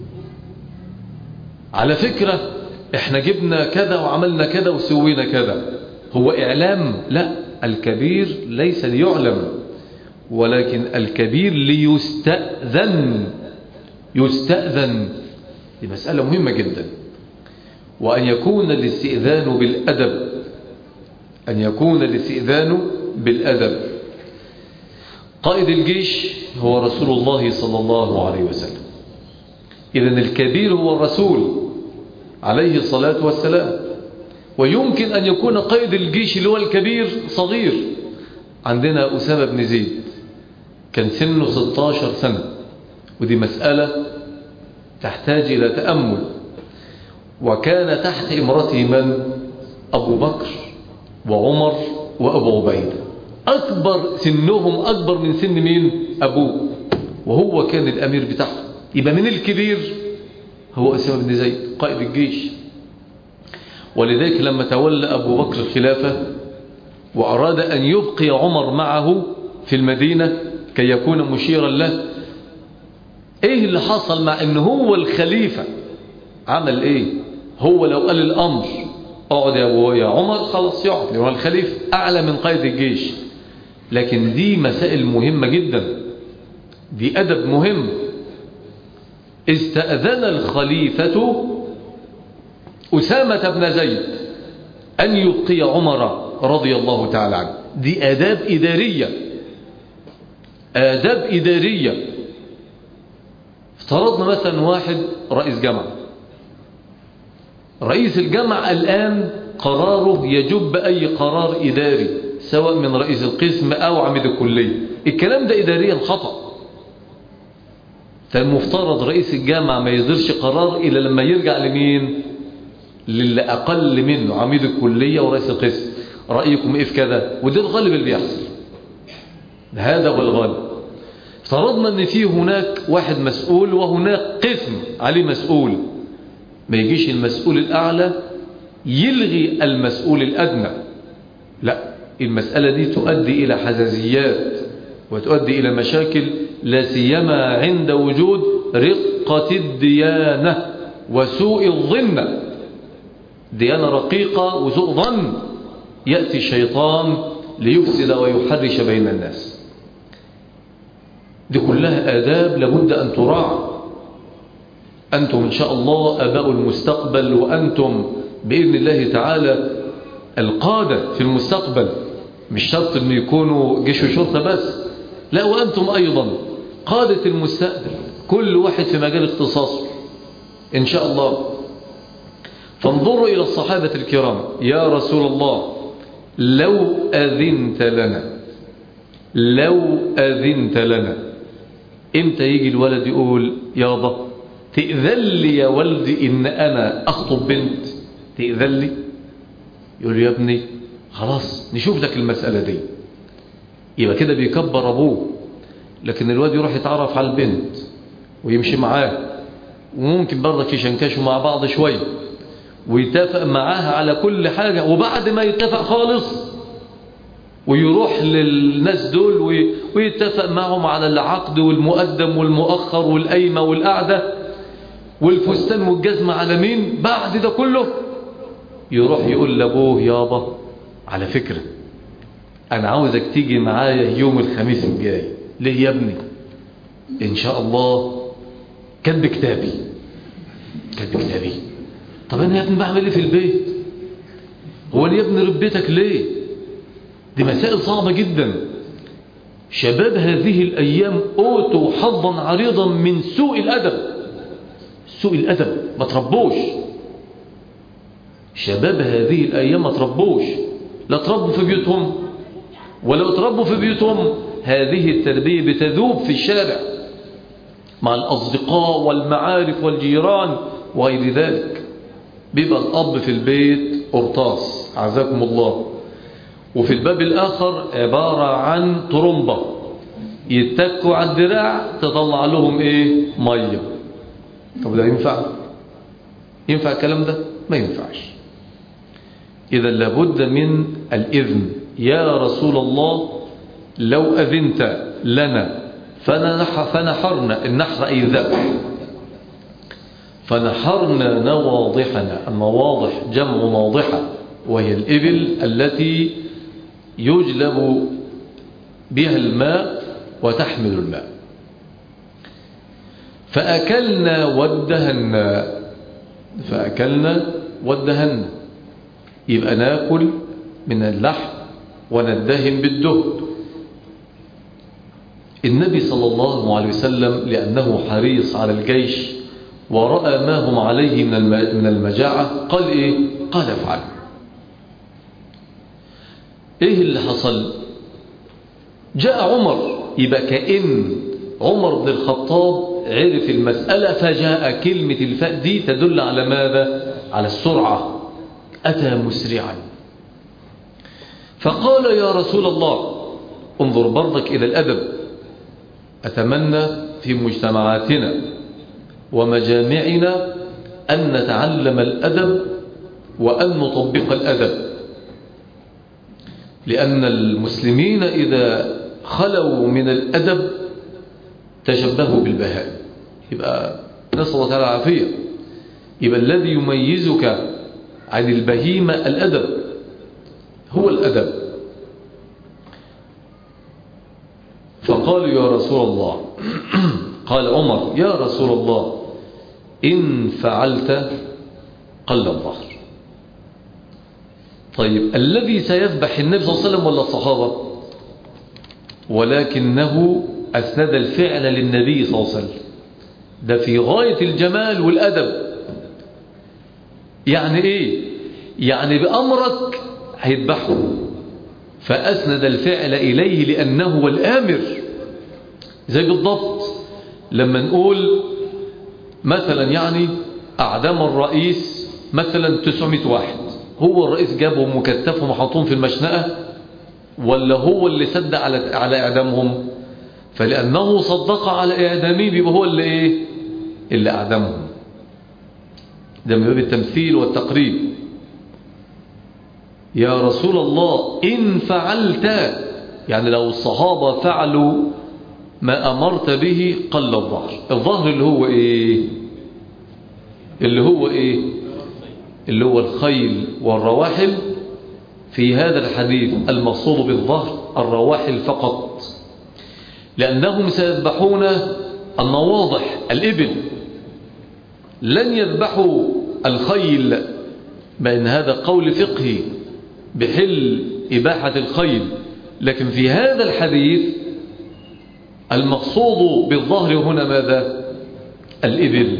على فكرة احنا جبنا كذا وعملنا كذا وسوينا كذا. هو إعلام؟ لا، الكبير ليس ليعلم، ولكن الكبير ليستأذن. يستأذن، دي مسألة مهمة جدا. وأن يكون الاستئذان بالأدب، أن يكون الاستئذان بالأدب. قائد الجيش هو رسول الله صلى الله عليه وسلم. إذن الكبير هو الرسول عليه الصلاة والسلام. ويمكن أن يكون قائد الجيش اللي هو الكبير صغير. عندنا أسامة بن زيد كان سنه 16 سنة، ودي مسألة تحتاج إلى تأمل. وكان تحت إمرته من؟ أبو بكر وعمر وأبو عبيدة. أكبر سنهم أكبر من سن مين؟ أبوه، وهو كان الأمير بتاعه. يبقى من الكبير هو أسامة بن زيد قائد الجيش. ولذلك لما تولى أبو بكر الخلافة وأراد أن يبقي عمر معه في المدينة كي يكون مشيرا له، إيه اللي حصل مع أنه هو الخليفة؟ عمل إيه؟ هو لو قال الأمر اقعد يا عمر، خلاص يقعد، لأنه الخليفة أعلى من قائد الجيش. لكن دي مسائل مهمة جدا، دي أدب مهم. استأذن الخليفة أسامة بن زيد أن يبقي عمر رضي الله تعالى عنه. دي آداب إدارية، آداب إدارية. افترضنا مثلا واحد رئيس جامعة، رئيس الجامعة الآن قراره يجب أي قرار إداري، سواء من رئيس القسم أو عميد الكلية. الكلام ده إداريا خطأ. فالمفترض رئيس الجامعة ما يصدرش قرار إلا لما يرجع لمين؟ للي أقل منه، عميد الكلية ورئيس القسم. رأيكم إيه في كذا؟ وده الغالب اللي بيحصل، هذا هو الغالب. افترضنا أن فيه هناك واحد مسؤول وهناك قسم عليه مسؤول، ما يجيش المسؤول الأعلى يلغي المسؤول الأدنى. لا، المسألة دي تؤدي إلى حزازيات وتؤدي إلى مشاكل، لا سيما عند وجود رقة الديانة وسوء الظن. ديانة رقيقة وسوء ظن، يأتي الشيطان ليفسد ويحرش بين الناس. دي كلها آداب لابد أن تراعى. أنتم إن شاء الله آباء المستقبل، وأنتم بإذن الله تعالى القادة في المستقبل. مش شرط أن يكونوا جيش وشرطة بس، لا، وأنتم أيضا قادة المستقبل، كل واحد في مجال اختصاصه إن شاء الله. فانظروا إلى الصحابة الكرام، يا رسول الله لو أذنت لنا، لو أذنت لنا. إمتى يجي الولد يقول يابا تأذن لي يا ولدي إن أنا أخطب بنت؟ تأذن لي؟ يقول يا ابني خلاص نشوف لك المسألة دي. يبقى كده بيكبر أبوه. لكن الواد يروح يتعرف على البنت ويمشي معاه، وممكن برضك يشنكشوا مع بعض شوية ويتفق معاها على كل حاجة، وبعد ما يتفق خالص ويروح للناس دول ويتفق معهم على العقد والمقدم والمؤخر والقايمة والقعدة والفستان والجزمة على مين. بعد ده كله يروح يقول لابوه يابا على فكرة أنا عاوزك تيجي معايا يوم الخميس الجاي. ليه يا ابني؟ إن شاء الله كاتب كتابي. كاتب كتابي؟ طب أنا يا ابني بعمل إيه في البيت؟ هو أنا يا ابني ربيتك ليه؟ دي مسائل صعبة جدا. شباب هذه الأيام أوتوا حظا عريضا من سوء الأدب. سوء الأدب، ما تربوش. شباب هذه الأيام ما تربوش، لا تربوا في بيوتهم، ولو تربوا في بيوتهم هذه التربية بتذوب في الشارع مع الأصدقاء والمعارف والجيران وغير ذلك. بيبقى الأب في البيت قرطاس عزاكم الله، وفي الباب الآخر عبارة عن طرمبة يتكوا على الدراع تطلع لهم إيه؟ مية. طب ده ينفع؟ ينفع الكلام ده؟ ما ينفعش. إذا لابد من الإذن. يا رسول الله لو أذنت لنا فنحرنا، النحر أي الذبح، فنحرنا نواضحنا. النواضح جمع ناضحة، وهي الإبل التي يجلب بها الماء وتحمل الماء. فأكلنا وادهنا، يبقى ناكل من اللحم وندهن بالدهن. النبي صلى الله عليه وسلم لأنه حريص على الجيش ورأى ما هم عليه من المجاعة قال إيه؟ قال افعل. إيه اللي حصل؟ جاء عمر، يبقى كأن عمر بن الخطاب عرف المسألة فجاء. كلمة الفاء دي تدل على ماذا؟ على السرعة. أتى مسرعا فقال يا رسول الله، انظر برضك إلى الأدب. أتمنى في مجتمعاتنا ومجامعنا أن نتعلم الأدب وأن نطبق الأدب، لأن المسلمين إذا خلوا من الأدب تشبهوا بالبهائم. يبقى نسأل الله تعالى العافية. يبقى الذي يميزك عن البهيمة الأدب، هو الأدب. فقالوا يا رسول الله قال عمر يا رسول الله إن فعلت قل الظهر. طيب الذي سيذبح النبي صلى الله عليه وسلم ولا الصحابة؟ ولكنه أسند الفعل للنبي صلى الله عليه وسلم. ده في غاية الجمال والأدب. يعني إيه؟ يعني بأمرك هيذبحه، فأسند الفعل إليه لأنه هو الآمر. زي بالضبط لما نقول مثلا يعني أعدام الرئيس مثلا 900 واحد، هو الرئيس جابهم وكتفهم وحطهم في المشنقة ولا هو اللي صدق على إعدامهم؟ فلأنه صدق على إعدامهم يبقى هو اللي إيه؟ اللي أعدمهم. ده من باب التمثيل والتقريب. يا رسول الله إن فعلت، يعني لو الصحابة فعلوا ما أمرت به قل الظهر. الظهر اللي هو إيه؟ اللي هو الخيل والرواحل. في هذا الحديث المقصود بالظهر الرواحل فقط، لأنهم سيذبحون النواضح الإبل، لن يذبحوا الخيل، بأن هذا قول فقهي بحل إباحة الخيل. لكن في هذا الحديث المقصود بالظهر هنا ماذا؟ الإبل.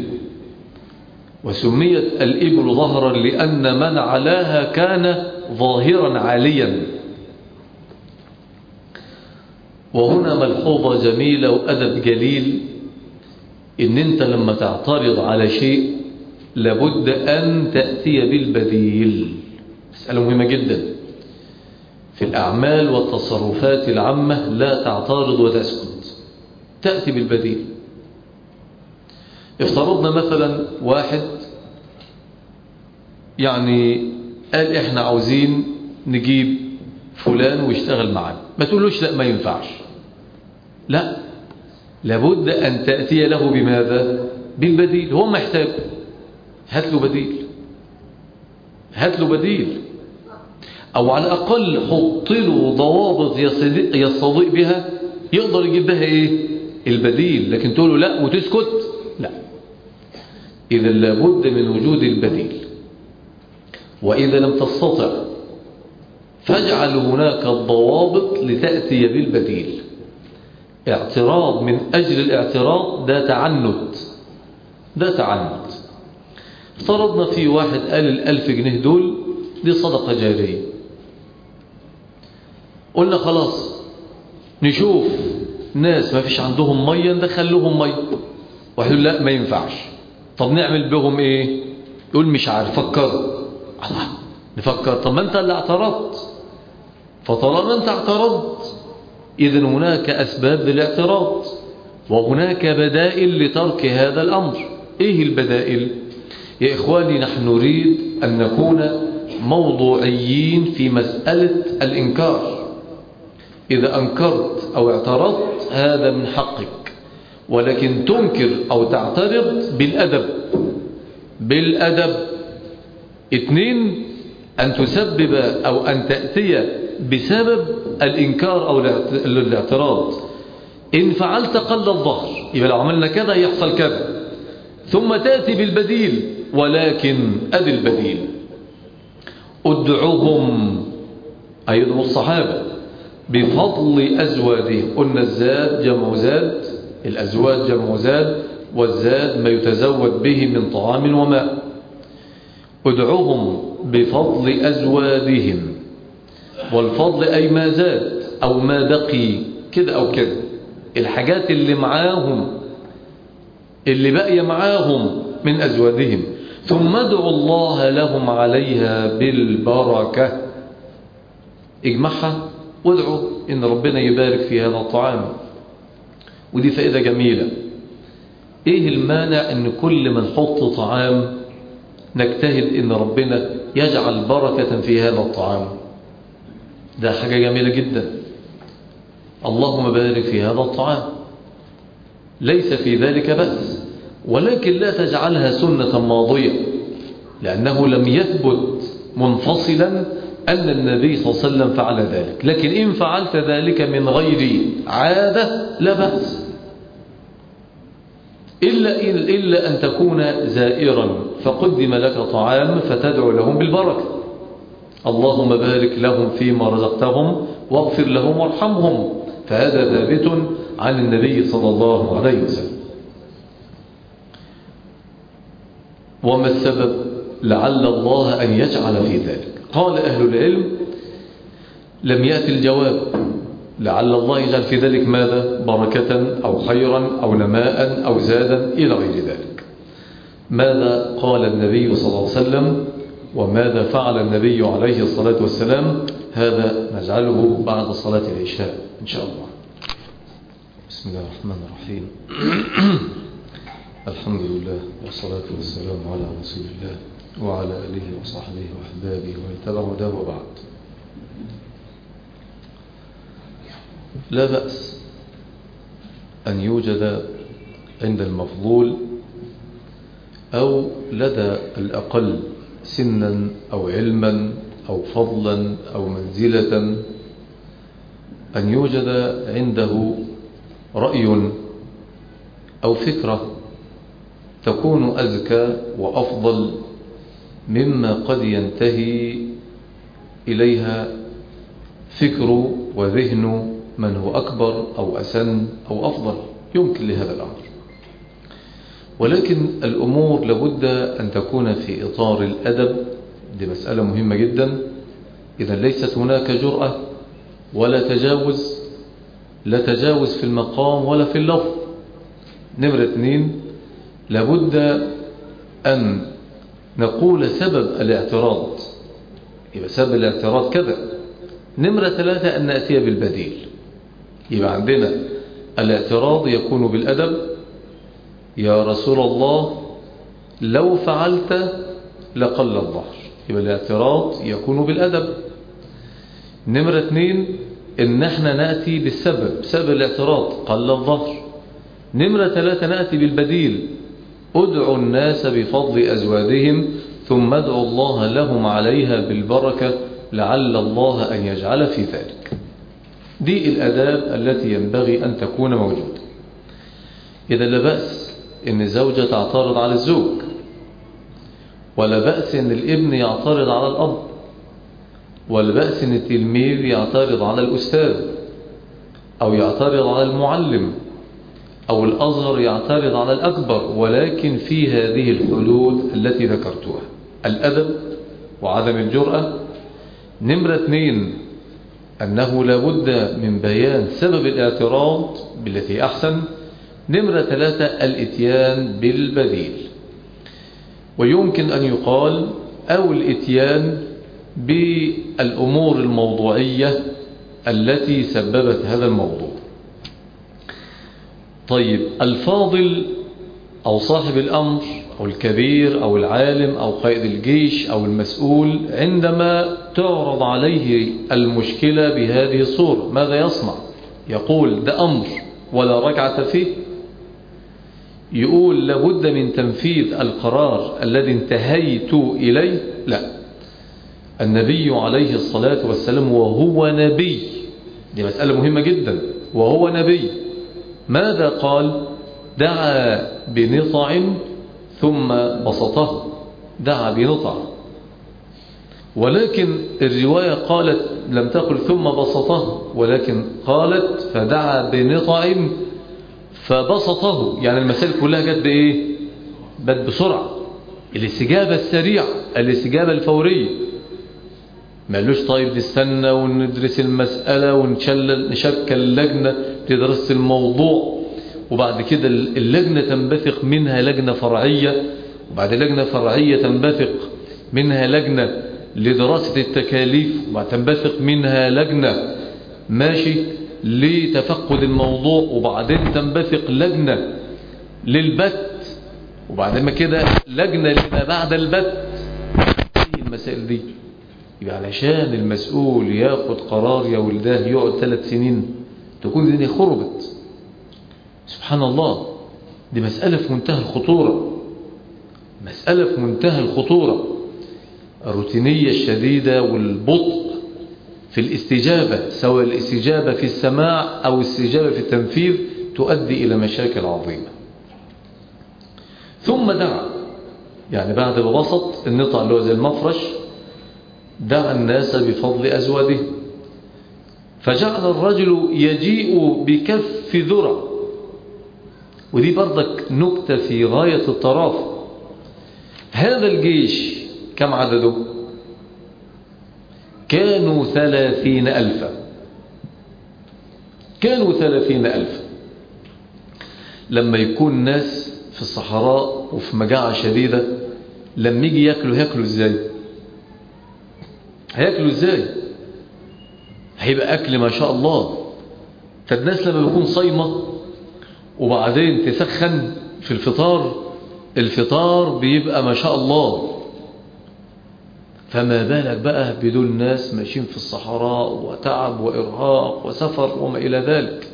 وسميت الإبل ظهرا لأن من علاها كان ظاهرا عاليا. وهنا ملحوظة جميلة وأدب جليل، إن أنت لما تعترض على شيء لابد أن تأتي بالبديل. مسألة مهمة جدا في الأعمال والتصرفات العامة. لا تعترض وتسكت، تأتي بالبديل. افترضنا مثلا واحد يعني قال إحنا عاوزين نجيب فلان ويشتغل معنا، ما تقولوش لا ما ينفعش، لا، لابد أن تأتي له بماذا؟ بالبديل. هو محتاج، هات له بديل، أو على الأقل حط له ضوابط يستضيء بها يقدر يجيب بها إيه؟ البديل. لكن تقول له لا وتسكت، لا. إذا لابد من وجود البديل. وإذا لم تستطع فاجعل هناك الضوابط لتأتي بالبديل. اعتراض من أجل الاعتراض ده تعنت، ده تعنت. افترضنا في واحد قال 1000 جنيه دول دي صدقة جارية، قلنا خلاص نشوف ناس ما فيش عندهم مية ندخل لهم مية. واحد يقول لا ما ينفعش، طب نعمل بهم ايه؟ يقول مش عارف، فكر. الله، نفكر. طب ما انت اللي اعترضت، فطالما انت اعترضت اذن هناك اسباب للاعتراض وهناك بدائل لترك هذا الامر. ايه البدائل؟ يا اخواني نحن نريد ان نكون موضوعيين في مسألة الانكار. اذا انكرت او اعترضت هذا من حقك، ولكن تنكر أو تعترض بالأدب. بالأدب. 2 أن تسبب أو أن تأتي بسبب الإنكار أو الاعتراض. إن فعلت قل الظهر، يبقى لو عملنا كذا يحصل كذا، ثم تأتي بالبديل. ولكن أدي البديل: ادعوهم، أيضا الصحابة، بفضل أزواجهم. قلنا الزاد جمع زاد، الأزواج جمع زاد، والزاد ما يتزود به من طعام وماء. ادعوهم بفضل أزواجهم، والفضل أي ما زاد أو ما بقي كده أو كده، الحاجات اللي معاهم اللي بقي معاهم من أزواجهم. ثم ادعوا الله لهم عليها بالبركة. اجمعها وادعوا إن ربنا يبارك في هذا الطعام. ودي فائدة جميلة. ايه المانع ان كل ما نحط طعام نجتهد ان ربنا يجعل بركة في هذا الطعام؟ ده حاجة جميلة جدا. اللهم بارك في هذا الطعام، ليس في ذلك بأس، ولكن لا تجعلها سنة ماضية، لأنه لم يثبت منفصلا أن النبي صلى الله عليه وسلم فعل ذلك. لكن إن فعلت ذلك من غير عادة لا بأس، إلا أن تكون زائرا فقدم لك طعام فتدعو لهم بالبركة. اللهم بارك لهم فيما رزقتهم واغفر لهم وارحمهم، فهذا ثابت عن النبي صلى الله عليه وسلم. وما السبب؟ لعل الله أن يجعل في ذلك. قال أهل العلم لم يأتي الجواب، لعل الله يجعل في ذلك ماذا؟ بركة أو خيرا أو نماء أو زادا إلى غير ذلك. ماذا قال النبي صلى الله عليه وسلم وماذا فعل النبي عليه الصلاة والسلام؟ هذا نجعله بعد صلاة العشاء إن شاء الله. بسم الله الرحمن الرحيم. الحمد لله والصلاة والسلام على رسول الله وعلى آله وصحبه وأحبابه ومن تبع هداه وبعد. لا بأس أن يوجد عند المفضول أو لدى الأقل سنا أو علما أو فضلا أو منزلة أن يوجد عنده رأي أو فكرة تكون أزكى وأفضل مما قد ينتهي إليها فكر وذهن من هو أكبر أو أسن أو أفضل. يمكن لهذا الأمر، ولكن الأمور لابد أن تكون في إطار الأدب. دي مسألة مهمة جدا. إذا ليست هناك جرأة ولا تجاوز، لا تجاوز في المقام ولا في اللفظ. نمرة 2 لابد أن نقول سبب الاعتراض، يبقى سبب الاعتراض كذا. نمرة 3 أن نأتي بالبديل. يبقى عندنا الاعتراض يكون بالأدب: يا رسول الله لو فعلت لقل الظهر. يبقى الاعتراض يكون بالأدب. نمرة 2 إن احنا نأتي بالسبب، سبب الاعتراض قل الظهر. نمرة 3 نأتي بالبديل: ادعوا الناس بفضل أزواجهم ثم ادعوا الله لهم عليها بالبركة لعل الله أن يجعل في ذلك. دي الآداب التي ينبغي أن تكون موجودة. إذا لا بأس إن الزوجة تعترض على الزوج، ولا بأس إن الابن يعترض على الأب، ولا بأس إن التلميذ يعترض على الأستاذ، أو يعترض على المعلم، أو الأصغر يعترض على الأكبر، ولكن في هذه الحدود التي ذكرتها: الأدب وعدم الجرأة. نمرة 2 أنه لابد من بيان سبب الاعتراض بالتي أحسن. نمرة 3 الإتيان بالبديل، ويمكن أن يقال أو الإتيان بالأمور الموضوعية التي سببت هذا الموضوع. طيب، الفاضل أو صاحب الأمر أو الكبير أو العالم أو قائد الجيش أو المسؤول، عندما تعرض عليه المشكلة بهذه الصورة ماذا يصنع؟ يقول ده أمر ولا رجعة فيه؟ يقول لابد من تنفيذ القرار الذي انتهيت إليه؟ لا. النبي عليه الصلاة والسلام وهو نبي، دي مسألة مهمة جدا، وهو نبي ماذا قال؟ دعا بنطع ثم بسطه، دعا بنطع. ولكن الرواية قالت لم تقل ثم بسطه، ولكن قالت فدعا بنطع فبسطه. يعني المسائل كلها جت بإيه؟ جت بسرعة، الاستجابة السريعة، الاستجابة الفورية. ما قالوش طيب نستنى وندرس المسألة ونشكل لجنة لدراسة الموضوع، وبعد كده اللجنة تنبثق منها لجنة فرعية، وبعد لجنة فرعية تنبثق منها لجنة لدراسة التكاليف، وبعد تنبثق منها لجنة ماشي لتفقد الموضوع، وبعدين تنبثق لجنة للبت، وبعد ما كده لجنة لما بعد البت. ايه المسائل دي؟ يبقى علشان المسؤول ياخد قرار يا ولداه يقعد 3 سنين، تكون الدنيا خربت. سبحان الله، دي مسألة في منتهى الخطورة، مسألة في منتهى الخطورة. الروتينية الشديدة والبطء في الاستجابة، سواء الاستجابة في السماع أو الاستجابة في التنفيذ، تؤدي إلى مشاكل عظيمة. ثم دعا، يعني بعد ما بسط النطع اللي هو زي المفرش، دعا الناس بفضل أزواده، فجعل الرجل يجيء بكف ذرة. ودي برضك نكتة في غاية الطرافة. هذا الجيش كم عدده؟ كانوا 30,000. كانوا 30,000. لما يكون ناس في الصحراء وفي مجاعة شديدة، لما يجي يأكلوا هيأكلوا ازاي؟ هيأكلوا ازاي؟ هيبقى أكل ما شاء الله. فالناس لما بيكون صايمة وبعدين تسخن في الفطار بيبقى ما شاء الله، فما بالك بقى بدون ناس ماشيين في الصحراء وتعب وإرهاق وسفر وما إلى ذلك.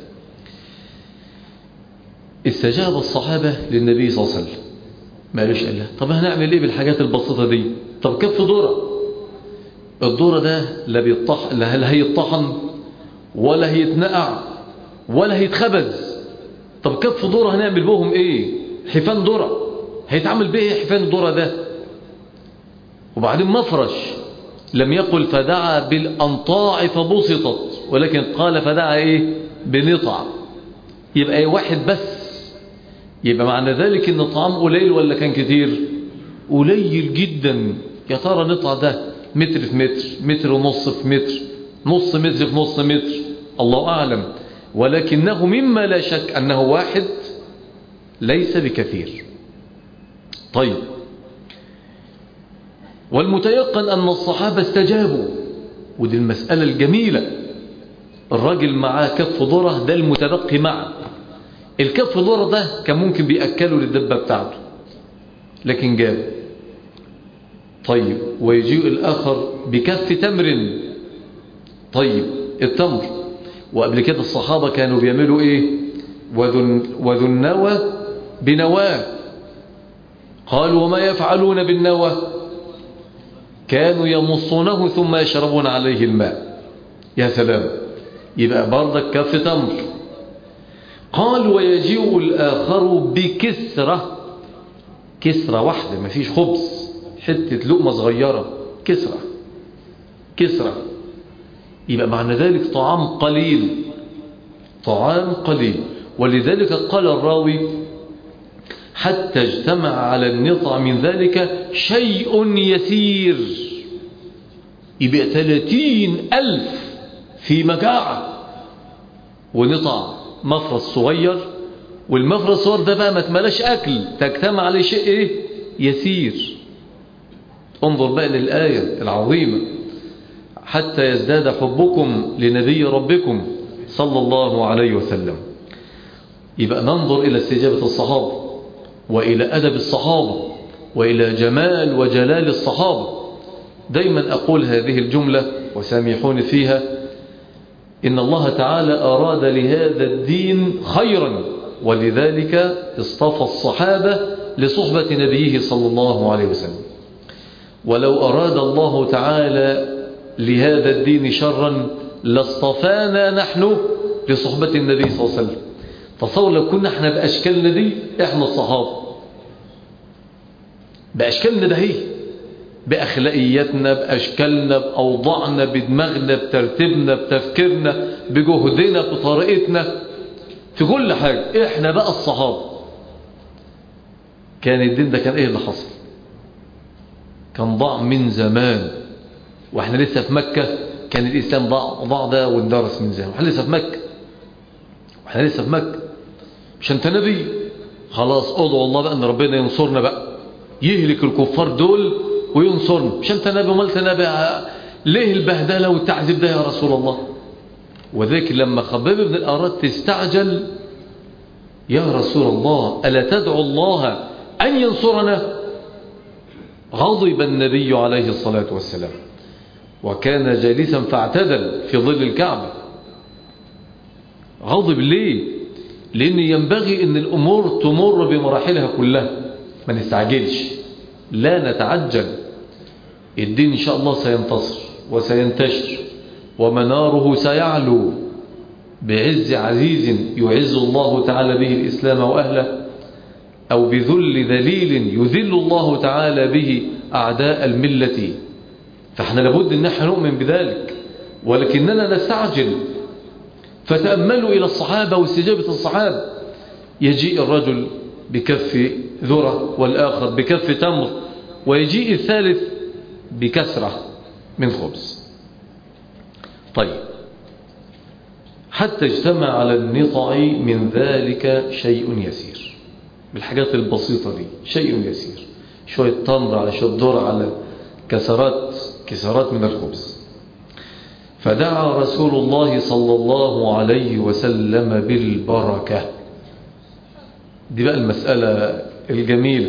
استجاب الصحابة للنبي صلى الله عليه وسلم، ما قالوش قال له طب هنعمل ايه بالحاجات البسيطة دي؟ طب كف ذرة. الذرة ده لا هيطحن ولا هيتنقع ولا هيتخبز. طب كف ذرة هنعمل بهم ايه؟ حفان ذرة هيتعمل به ايه حفان الذرة ده؟ وبعدين مفرش، لم يقل فدعا بالأنطاع فبسطت، ولكن قال فدعا ايه؟ بنطع. يبقى ايه؟ واحد بس. يبقى معنى ذلك ان الطعام قليل ولا كان كتير؟ قليل جدا. يا ترى نطع ده متر في متر، متر ونص في متر، نص متر في نص متر، الله أعلم. ولكنه مما لا شك أنه واحد ليس بكثير. طيب، والمتيقن أن الصحابة استجابوا، ودي المسألة الجميلة. الراجل معاه كف ذرة، ده المتبقي معه. الكف ذرة ده كان ممكن بيأكله للدبة بتاعته، لكن جاب. طيب، ويجيء الآخر بكف تمر. طيب، التمر. وقبل كده الصحابة كانوا بيعملوا ايه؟ وذو النوى بنواه. قالوا وما يفعلون بالنوى؟ كانوا يمصونه ثم يشربون عليه الماء. يا سلام، يبقى برضك كف تمر. قال ويجيء الآخر بكسرة، كسرة واحدة، ما فيش خبز، حتة لقمة صغيرة، كسرة. يبقى معنى ذلك طعام قليل. طعام قليل. ولذلك قال الراوي حتى اجتمع على النطع من ذلك شيء يسير، يبقى 30,000 في مجاعة، ونطع مفرز صغير، والمفرز الصغير ده بقى ما تملاش أكل، تجتمع عليه شيء إيه؟ يسير. انظر بقى للآية العظيمة: حتى يزداد حبكم لنبي ربكم صلى الله عليه وسلم. يبقى ننظر إلى استجابة الصحابة، وإلى أدب الصحابة، وإلى جمال وجلال الصحابة. دايما أقول هذه الجملة وسامحوني فيها: إن الله تعالى أراد لهذا الدين خيرا، ولذلك اصطفى الصحابة لصحبة نبيه صلى الله عليه وسلم. ولو أراد الله تعالى لهذا الدين شرا لاصطفانا نحن لصحبة النبي صلى الله عليه وسلم. تصور لو كنا احنا بأشكالنا دي، احنا الصحابة بأشكالنا ده، هي بأخلاقياتنا، بأشكالنا، بأوضاعنا، بدماغنا، بترتيبنا، بتفكيرنا، بجهدنا، بطريقتنا، في كل حاجة احنا بقى الصحابة، كان الدين ده كان ايه اللي حصل؟ كان ضاع من زمان. واحنا لسه في مكة كان الإسلام ضاع ده واندرس من زمان. واحنا لسه في مكة مش انت نبي، خلاص ادعوا الله بقى ان ربنا ينصرنا بقى، يهلك الكفار دول وينصرنا. مش انت نبي؟ ومالت نبي؟ ليه البهدله والتعذيب ده يا رسول الله؟ وذلك لما خباب بن الأراد تستعجل: يا رسول الله ألا تدعو الله أن ينصرنا؟ غضب النبي عليه الصلاة والسلام، وكان جالسا فاعتدل في ظل الكعبة. غضب ليه؟ لأن ينبغي أن الأمور تمر بمراحلها كلها، ما نستعجلش، لا نتعجل. الدين إن شاء الله سينتصر وسينتشر، ومناره سيعلو بعز عزيز يعز الله تعالى به الإسلام وأهله، أو بذل ذليل يذل الله تعالى به أعداء الملة. فاحنا لابد أن نحن نؤمن بذلك، ولكننا نستعجل. فتأملوا إلى الصحابة واستجابة الصحابة: يجيء الرجل بكف ذرة، والآخر بكف تمر، ويجيء الثالث بكسرة من خبز. طيب، حتى اجتمع على النطع من ذلك شيء يسير، بالحاجات البسيطة دي شيء يسير، شوية تمر على شوية ذرة على كسرات من الخبز. فدعا رسول الله صلى الله عليه وسلم بالبركة. دي بقى المسألة الجميلة.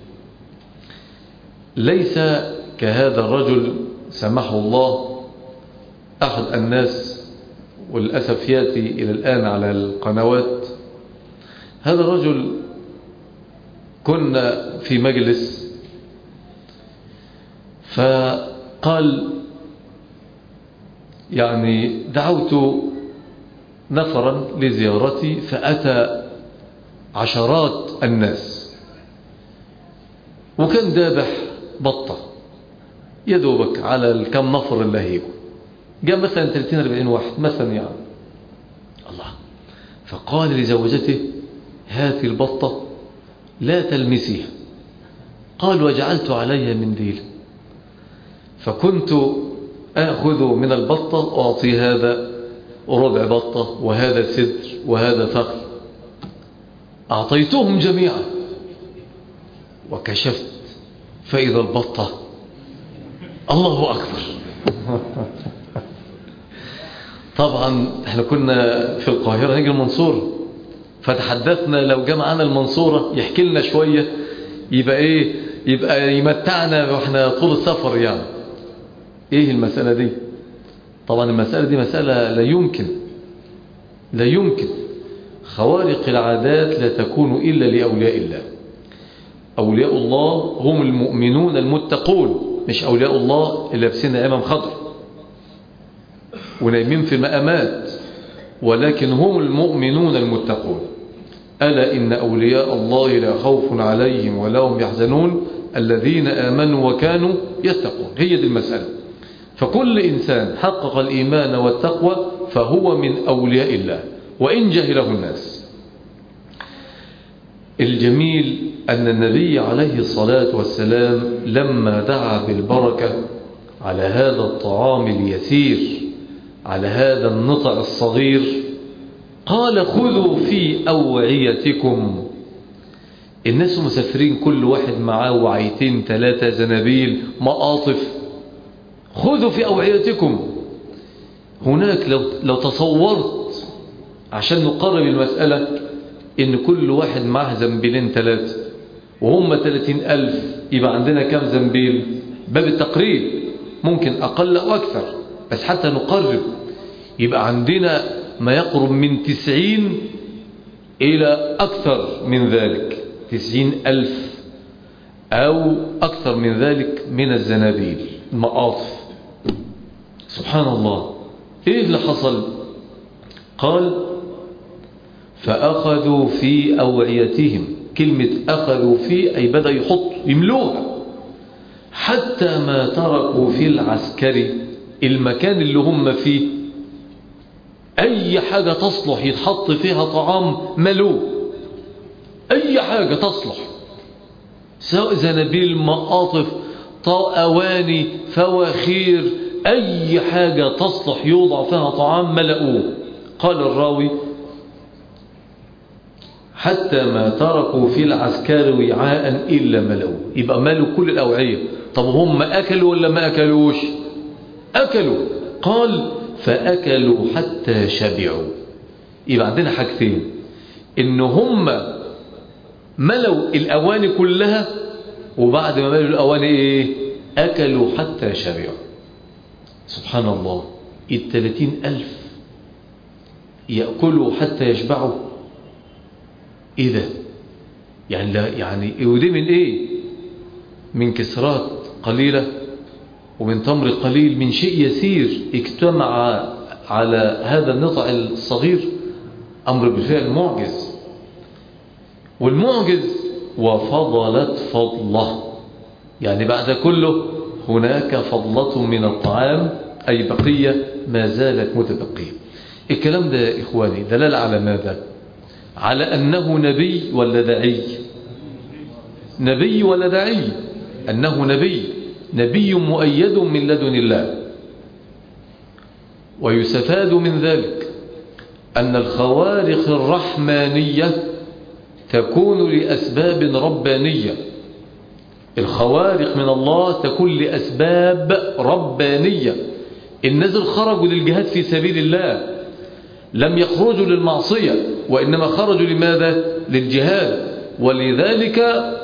ليس كهذا الرجل سمحه الله أحد الناس، وللأسف يأتي إلى الآن على القنوات. هذا الرجل كنا في مجلس، فقال يعني دعوت نفرا لزيارتي، فأتى عشرات الناس، وكان ذابح بطة يدوبك على الكم نفر اللي هيجوا، جاء مثلا 30-40 واحد مثلا يعني. الله. فقال لزوجته: هاتي البطة لا تلمسيها. قال: وجعلت عليها منديل، فكنت آخذ من البطة وأعطي هذا ربع بطة، وهذا صدر، وهذا فخذ. أعطيتهم جميعا، وكشفت فإذا البطة، الله أكبر. طبعا احنا كنا في القاهرة نيجي المنصورة، فتحدثنا لو جاء معنا المنصورة يحكي لنا شوية، يبقى يمتعنا واحنا طول السفر يعني. ايه المسألة دي؟ طبعا المسألة دي مسألة لا يمكن خوارق العادات لا تكون إلا لأولياء الله. أولياء الله هم المؤمنون المتقون، مش أولياء الله اللي لابسين إمام خضر ونايمين في مقامات، ولكن هم المؤمنون المتقون. ألا إن أولياء الله لا خوف عليهم ولا هم يحزنون الذين آمنوا وكانوا يتقون. هي دي المسألة. فكل إنسان حقق الإيمان والتقوى فهو من أولياء الله، وإن جهله الناس. الجميل أن النبي عليه الصلاة والسلام لما دعا بالبركة على هذا الطعام اليسير، على هذا النطع الصغير، قال خذوا في أوعيتكم. الناس مسافرين كل واحد معاه وعيتين 3 زنابيل مقاطف، خذوا في أوعيتكم. هناك لو تصورت عشان نقرب المسألة إن كل واحد معه زنبيلين 3 وهم 30,000، يبقى عندنا كم زنبيل؟ باب التقريب ممكن أقل أو أكثر، بس حتى نقرب يبقى عندنا ما يقرب من 90 إلى أكثر من ذلك، 90,000 أو أكثر من ذلك من الزنابيل المقاطف. سبحان الله، إيه اللي حصل؟ قال فأخذوا في أوعيتهم. كلمة أخذوا في أي بدأ يحط يملوها، حتى ما تركوا في العسكري، المكان اللي هم فيه أي حاجة تصلح يتحط فيها طعام ملوه، أي حاجة تصلح، سواء زنابيل مقاطف أواني فواخير، أي حاجة تصلح يوضع فيها طعام ملؤوه. قال الراوي حتى ما تركوا في العسكر وعاء إلا ملؤوه، يبقى ملوا كل الأوعية. طب هم أكلوا ولا ما أكلوش؟ أكلوا. قال فأكلوا حتى شبعوا. يبقى عندنا حاجتين، إن هم ملوا الأواني كلها، وبعد ما ملوا الأواني إيه؟ أكلوا حتى شبعوا. سبحان الله، 30,000 يأكلوا حتى يشبعوا. إيه ده؟ يعني لا يعني ودي من إيه؟ من كسرات قليلة ومن تمر قليل، من شيء يسير اجتمع على هذا النطع الصغير. أمر بالفعل معجز. والمعجز وفضلت فضله، يعني بعد كله هناك فضلة من الطعام، أي بقية ما زالت متبقية. الكلام ده يا إخواني دلالة على ماذا؟ على أنه نبي ولا داعي؟ نبي ولا داعي؟ أنه نبي مؤيد من لدن الله. ويستفاد من ذلك أن الخوارق الرحمانية تكون لأسباب ربانية. الخوارق من الله تكون لأسباب ربانية. الناس خرجوا للجهاد في سبيل الله، لم يخرجوا للمعصية، وإنما خرجوا لماذا؟ للجهاد. ولذلك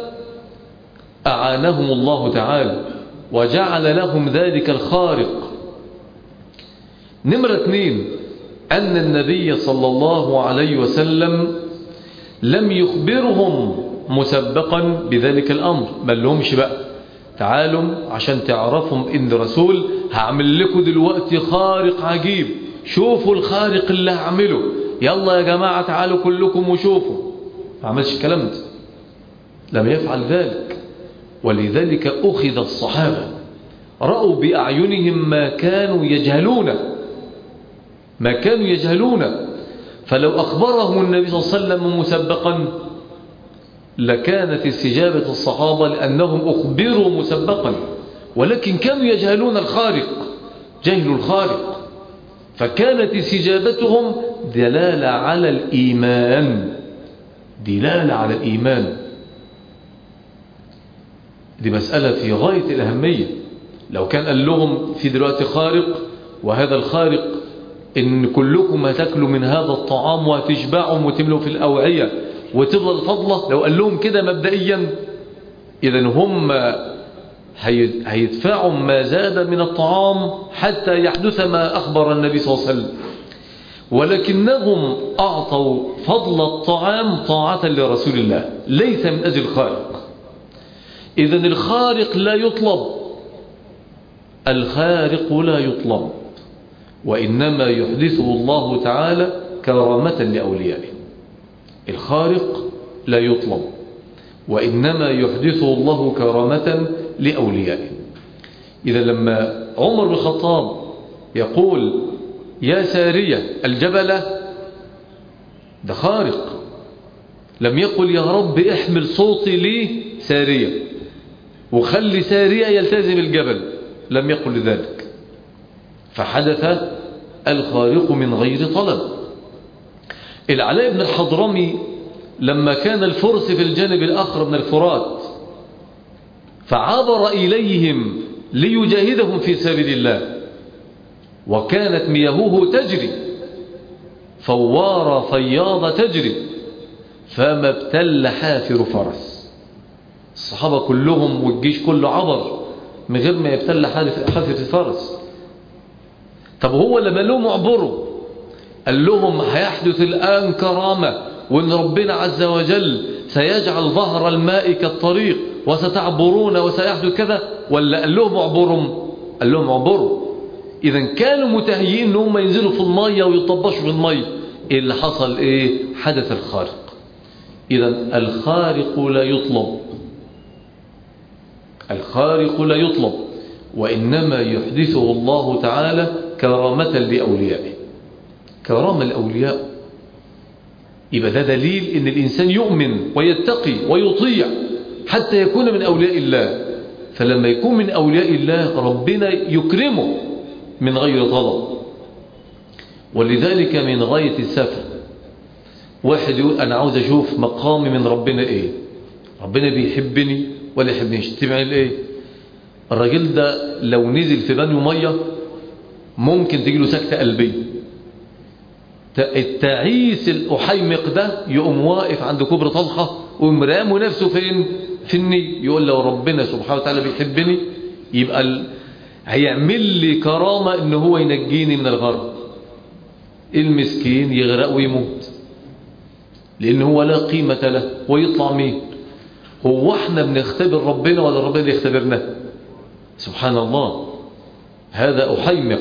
أعانهم الله تعالى وجعل لهم ذلك الخارق. نمرة 2، أن النبي صلى الله عليه وسلم لم يخبرهم مسبقا بذلك الأمر، بل لهمش بقى تعالوا عشان تعرفهم إن رسول، هعمل لكم دلوقتي خارق عجيب، شوفوا الخارق اللي هعمله، يلا يا جماعة تعالوا كلكم وشوفوا. ما عملش الكلام ده، لم يفعل ذلك. ولذلك أخذ الصحابة رأوا بأعينهم ما كانوا يجهلون. فلو أخبرهم النبي صلى الله عليه وسلم مسبقا لكانت استجابة الصحابة لأنهم أخبروا مسبقا، ولكن كانوا يجهلون الخارق، جهلوا الخارق، فكانت استجابتهم دلالة على الإيمان. دي مسألة في غاية الأهمية. لو كان قال لهم في دلوقتي خارق، وهذا الخارق إن كلكم هتاكلوا من هذا الطعام وهتشبعوا وتملوا في الأوعية وتفضل فضلة، لو قال لهم كده مبدئيا، إذن هم هيدفعوا ما زاد من الطعام حتى يحدث ما أخبر النبي صلى الله عليه وسلم. ولكنهم أعطوا فضل الطعام طاعة لرسول الله، ليس من أجل الخارق. إذن الخارق لا يطلب، وإنما يحدثه الله تعالى كرامة لأوليائه. الخارق لا يطلب، وإنما يحدثه الله كرامة لأوليائه. إذا لما عمر بن الخطاب يقول يا سارية الجبل، ده خارق. لم يقل يا رب احمل صوتي لي سارية وخلي سارية يلتزم الجبل، لم يقل ذلك. فحدث الخارق من غير طلب. العلاء بن الحضرمي لما كان الفرس في الجانب الآخر من الفرات فعبر إليهم ليجاهدهم في سبيل الله، وكانت مياهه تجري فوار فياض تجري، فما ابتل حافر فرس. الصحابة كلهم والجيش كله عبر من غير ما يبتل حافر الفرس. طب هو لما لهم اعبروا قال لهم هيحدث الآن كرامة، وإن ربنا عز وجل سيجعل ظهر الماء كالطريق وستعبرون وسيحدث كذا، ولا قال لهم اعبروا؟ قال لهم اعبروا. إذا كانوا متهيئين ان هم ينزلوا في المية ويطبشوا في المية. إيه اللي حصل؟ إيه؟ حدث الخارق. إذا الخارق لا يطلب، الخارق لا يطلب، وإنما يحدثه الله تعالى كرامة لأوليائه. كرامة الأولياء. يبقى ده دليل إن الإنسان يؤمن ويتقي ويطيع حتى يكون من أولياء الله. فلما يكون من أولياء الله ربنا يكرمه من غير طلب. ولذلك من غاية السفر واحد يقول أنا عاوز أشوف مقامي من ربنا إيه، ربنا بيحبني ولا يحبنيش، تبعي لإيه؟ الراجل ده لو نزل في بانيو مية ممكن تجيله سكتة قلبية. التعيس الأحيمق ده يقوم واقف عند كبر طلحة ومرامه نفسه فين؟ في النيل. يقول لو ربنا سبحانه وتعالى بيحبني يبقى هيعمل لي كرامة إن هو ينجيني من الغرق. المسكين يغرق ويموت لأن هو لا قيمة له، ويطلع مين؟ هو احنا بنختبر ربنا ولا ربنا يختبرنا؟ سبحان الله. هذا أحيمق.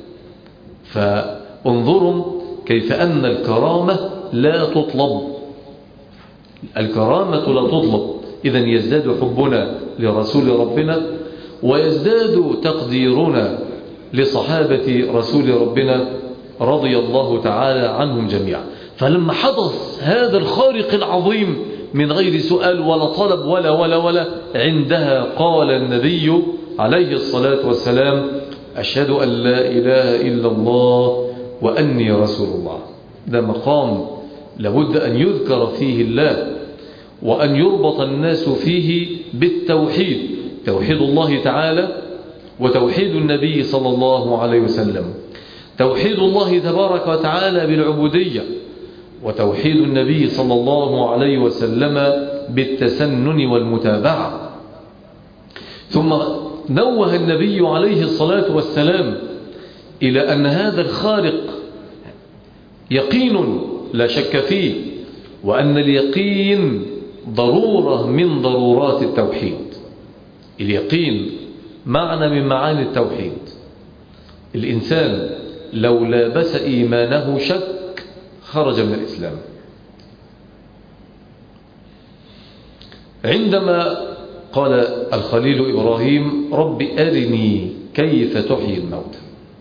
فانظروا كيف أن الكرامة لا تطلب. الكرامة لا تطلب. إذا يزداد حبنا لرسول ربنا ويزداد تقديرنا لصحابة رسول ربنا رضي الله تعالى عنهم جميعا. فلما حدث هذا الخارق العظيم من غير سؤال ولا طلب ولا عندها قال النبي عليه الصلاة والسلام أشهد أن لا إله إلا الله وأني رسول الله. ده مقام لابد أن يذكر فيه الله وأن يربط الناس فيه بالتوحيد، توحيد الله تعالى وتوحيد النبي صلى الله عليه وسلم، توحيد الله تبارك وتعالى بالعبودية، وتوحيد النبي صلى الله عليه وسلم بالتسنن والمتابعة. ثم نوه النبي عليه الصلاة والسلام إلى أن هذا الخارق يقين لا شك فيه، وأن اليقين ضرورة من ضرورات التوحيد. اليقين معنى من معاني التوحيد. الإنسان لو لابس إيمانه شك خرج من الإسلام. عندما قال الخليل إبراهيم رب أرني كيف تحيي الموتى،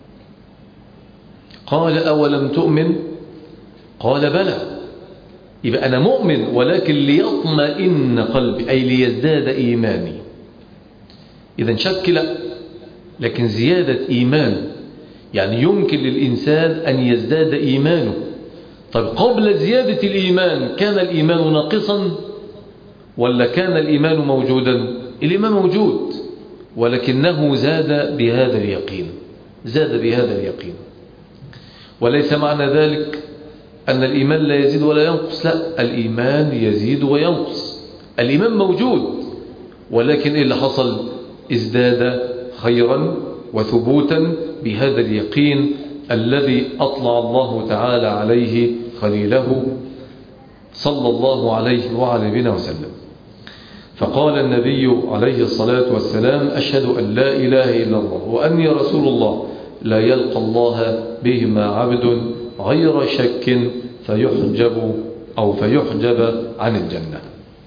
قال أولم تؤمن؟ قال بلى. يبقى أنا مؤمن ولكن ليطمئن قلبي، أي ليزداد إيماني. إذا شك لا، لكن زيادة إيمان، يعني يمكن للإنسان أن يزداد إيمانه. طيب قبل زيادة الإيمان كان الإيمان ناقصا ولا كان الإيمان موجودا؟ الإيمان موجود ولكنه زاد بهذا اليقين، زاد بهذا اليقين. وليس معنى ذلك أن الإيمان لا يزيد ولا ينقص، لا، الإيمان يزيد وينقص. الإيمان موجود ولكن إيه اللي حصل؟ ازداد خيرا وثبوتا بهذا اليقين الذي أطلع الله تعالى عليه خليله صلى الله عليه وعلى نبينا وسلم. فقال النبي عليه الصلاة والسلام أشهد أن لا إله إلا الله وأني رسول الله لا يلقى الله بهما عبد غير شك فيحجب عن الجنة.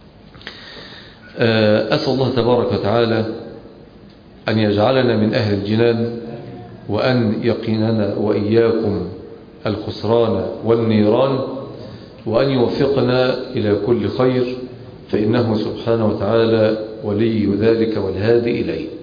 أسأل الله تبارك وتعالى أن يجعلنا من أهل الجنان، وأن يقيننا وإياكم الخسران والنيران، وأن يوفقنا إلى كل خير، فإنه سبحانه وتعالى ولي ذلك والهادي إليه.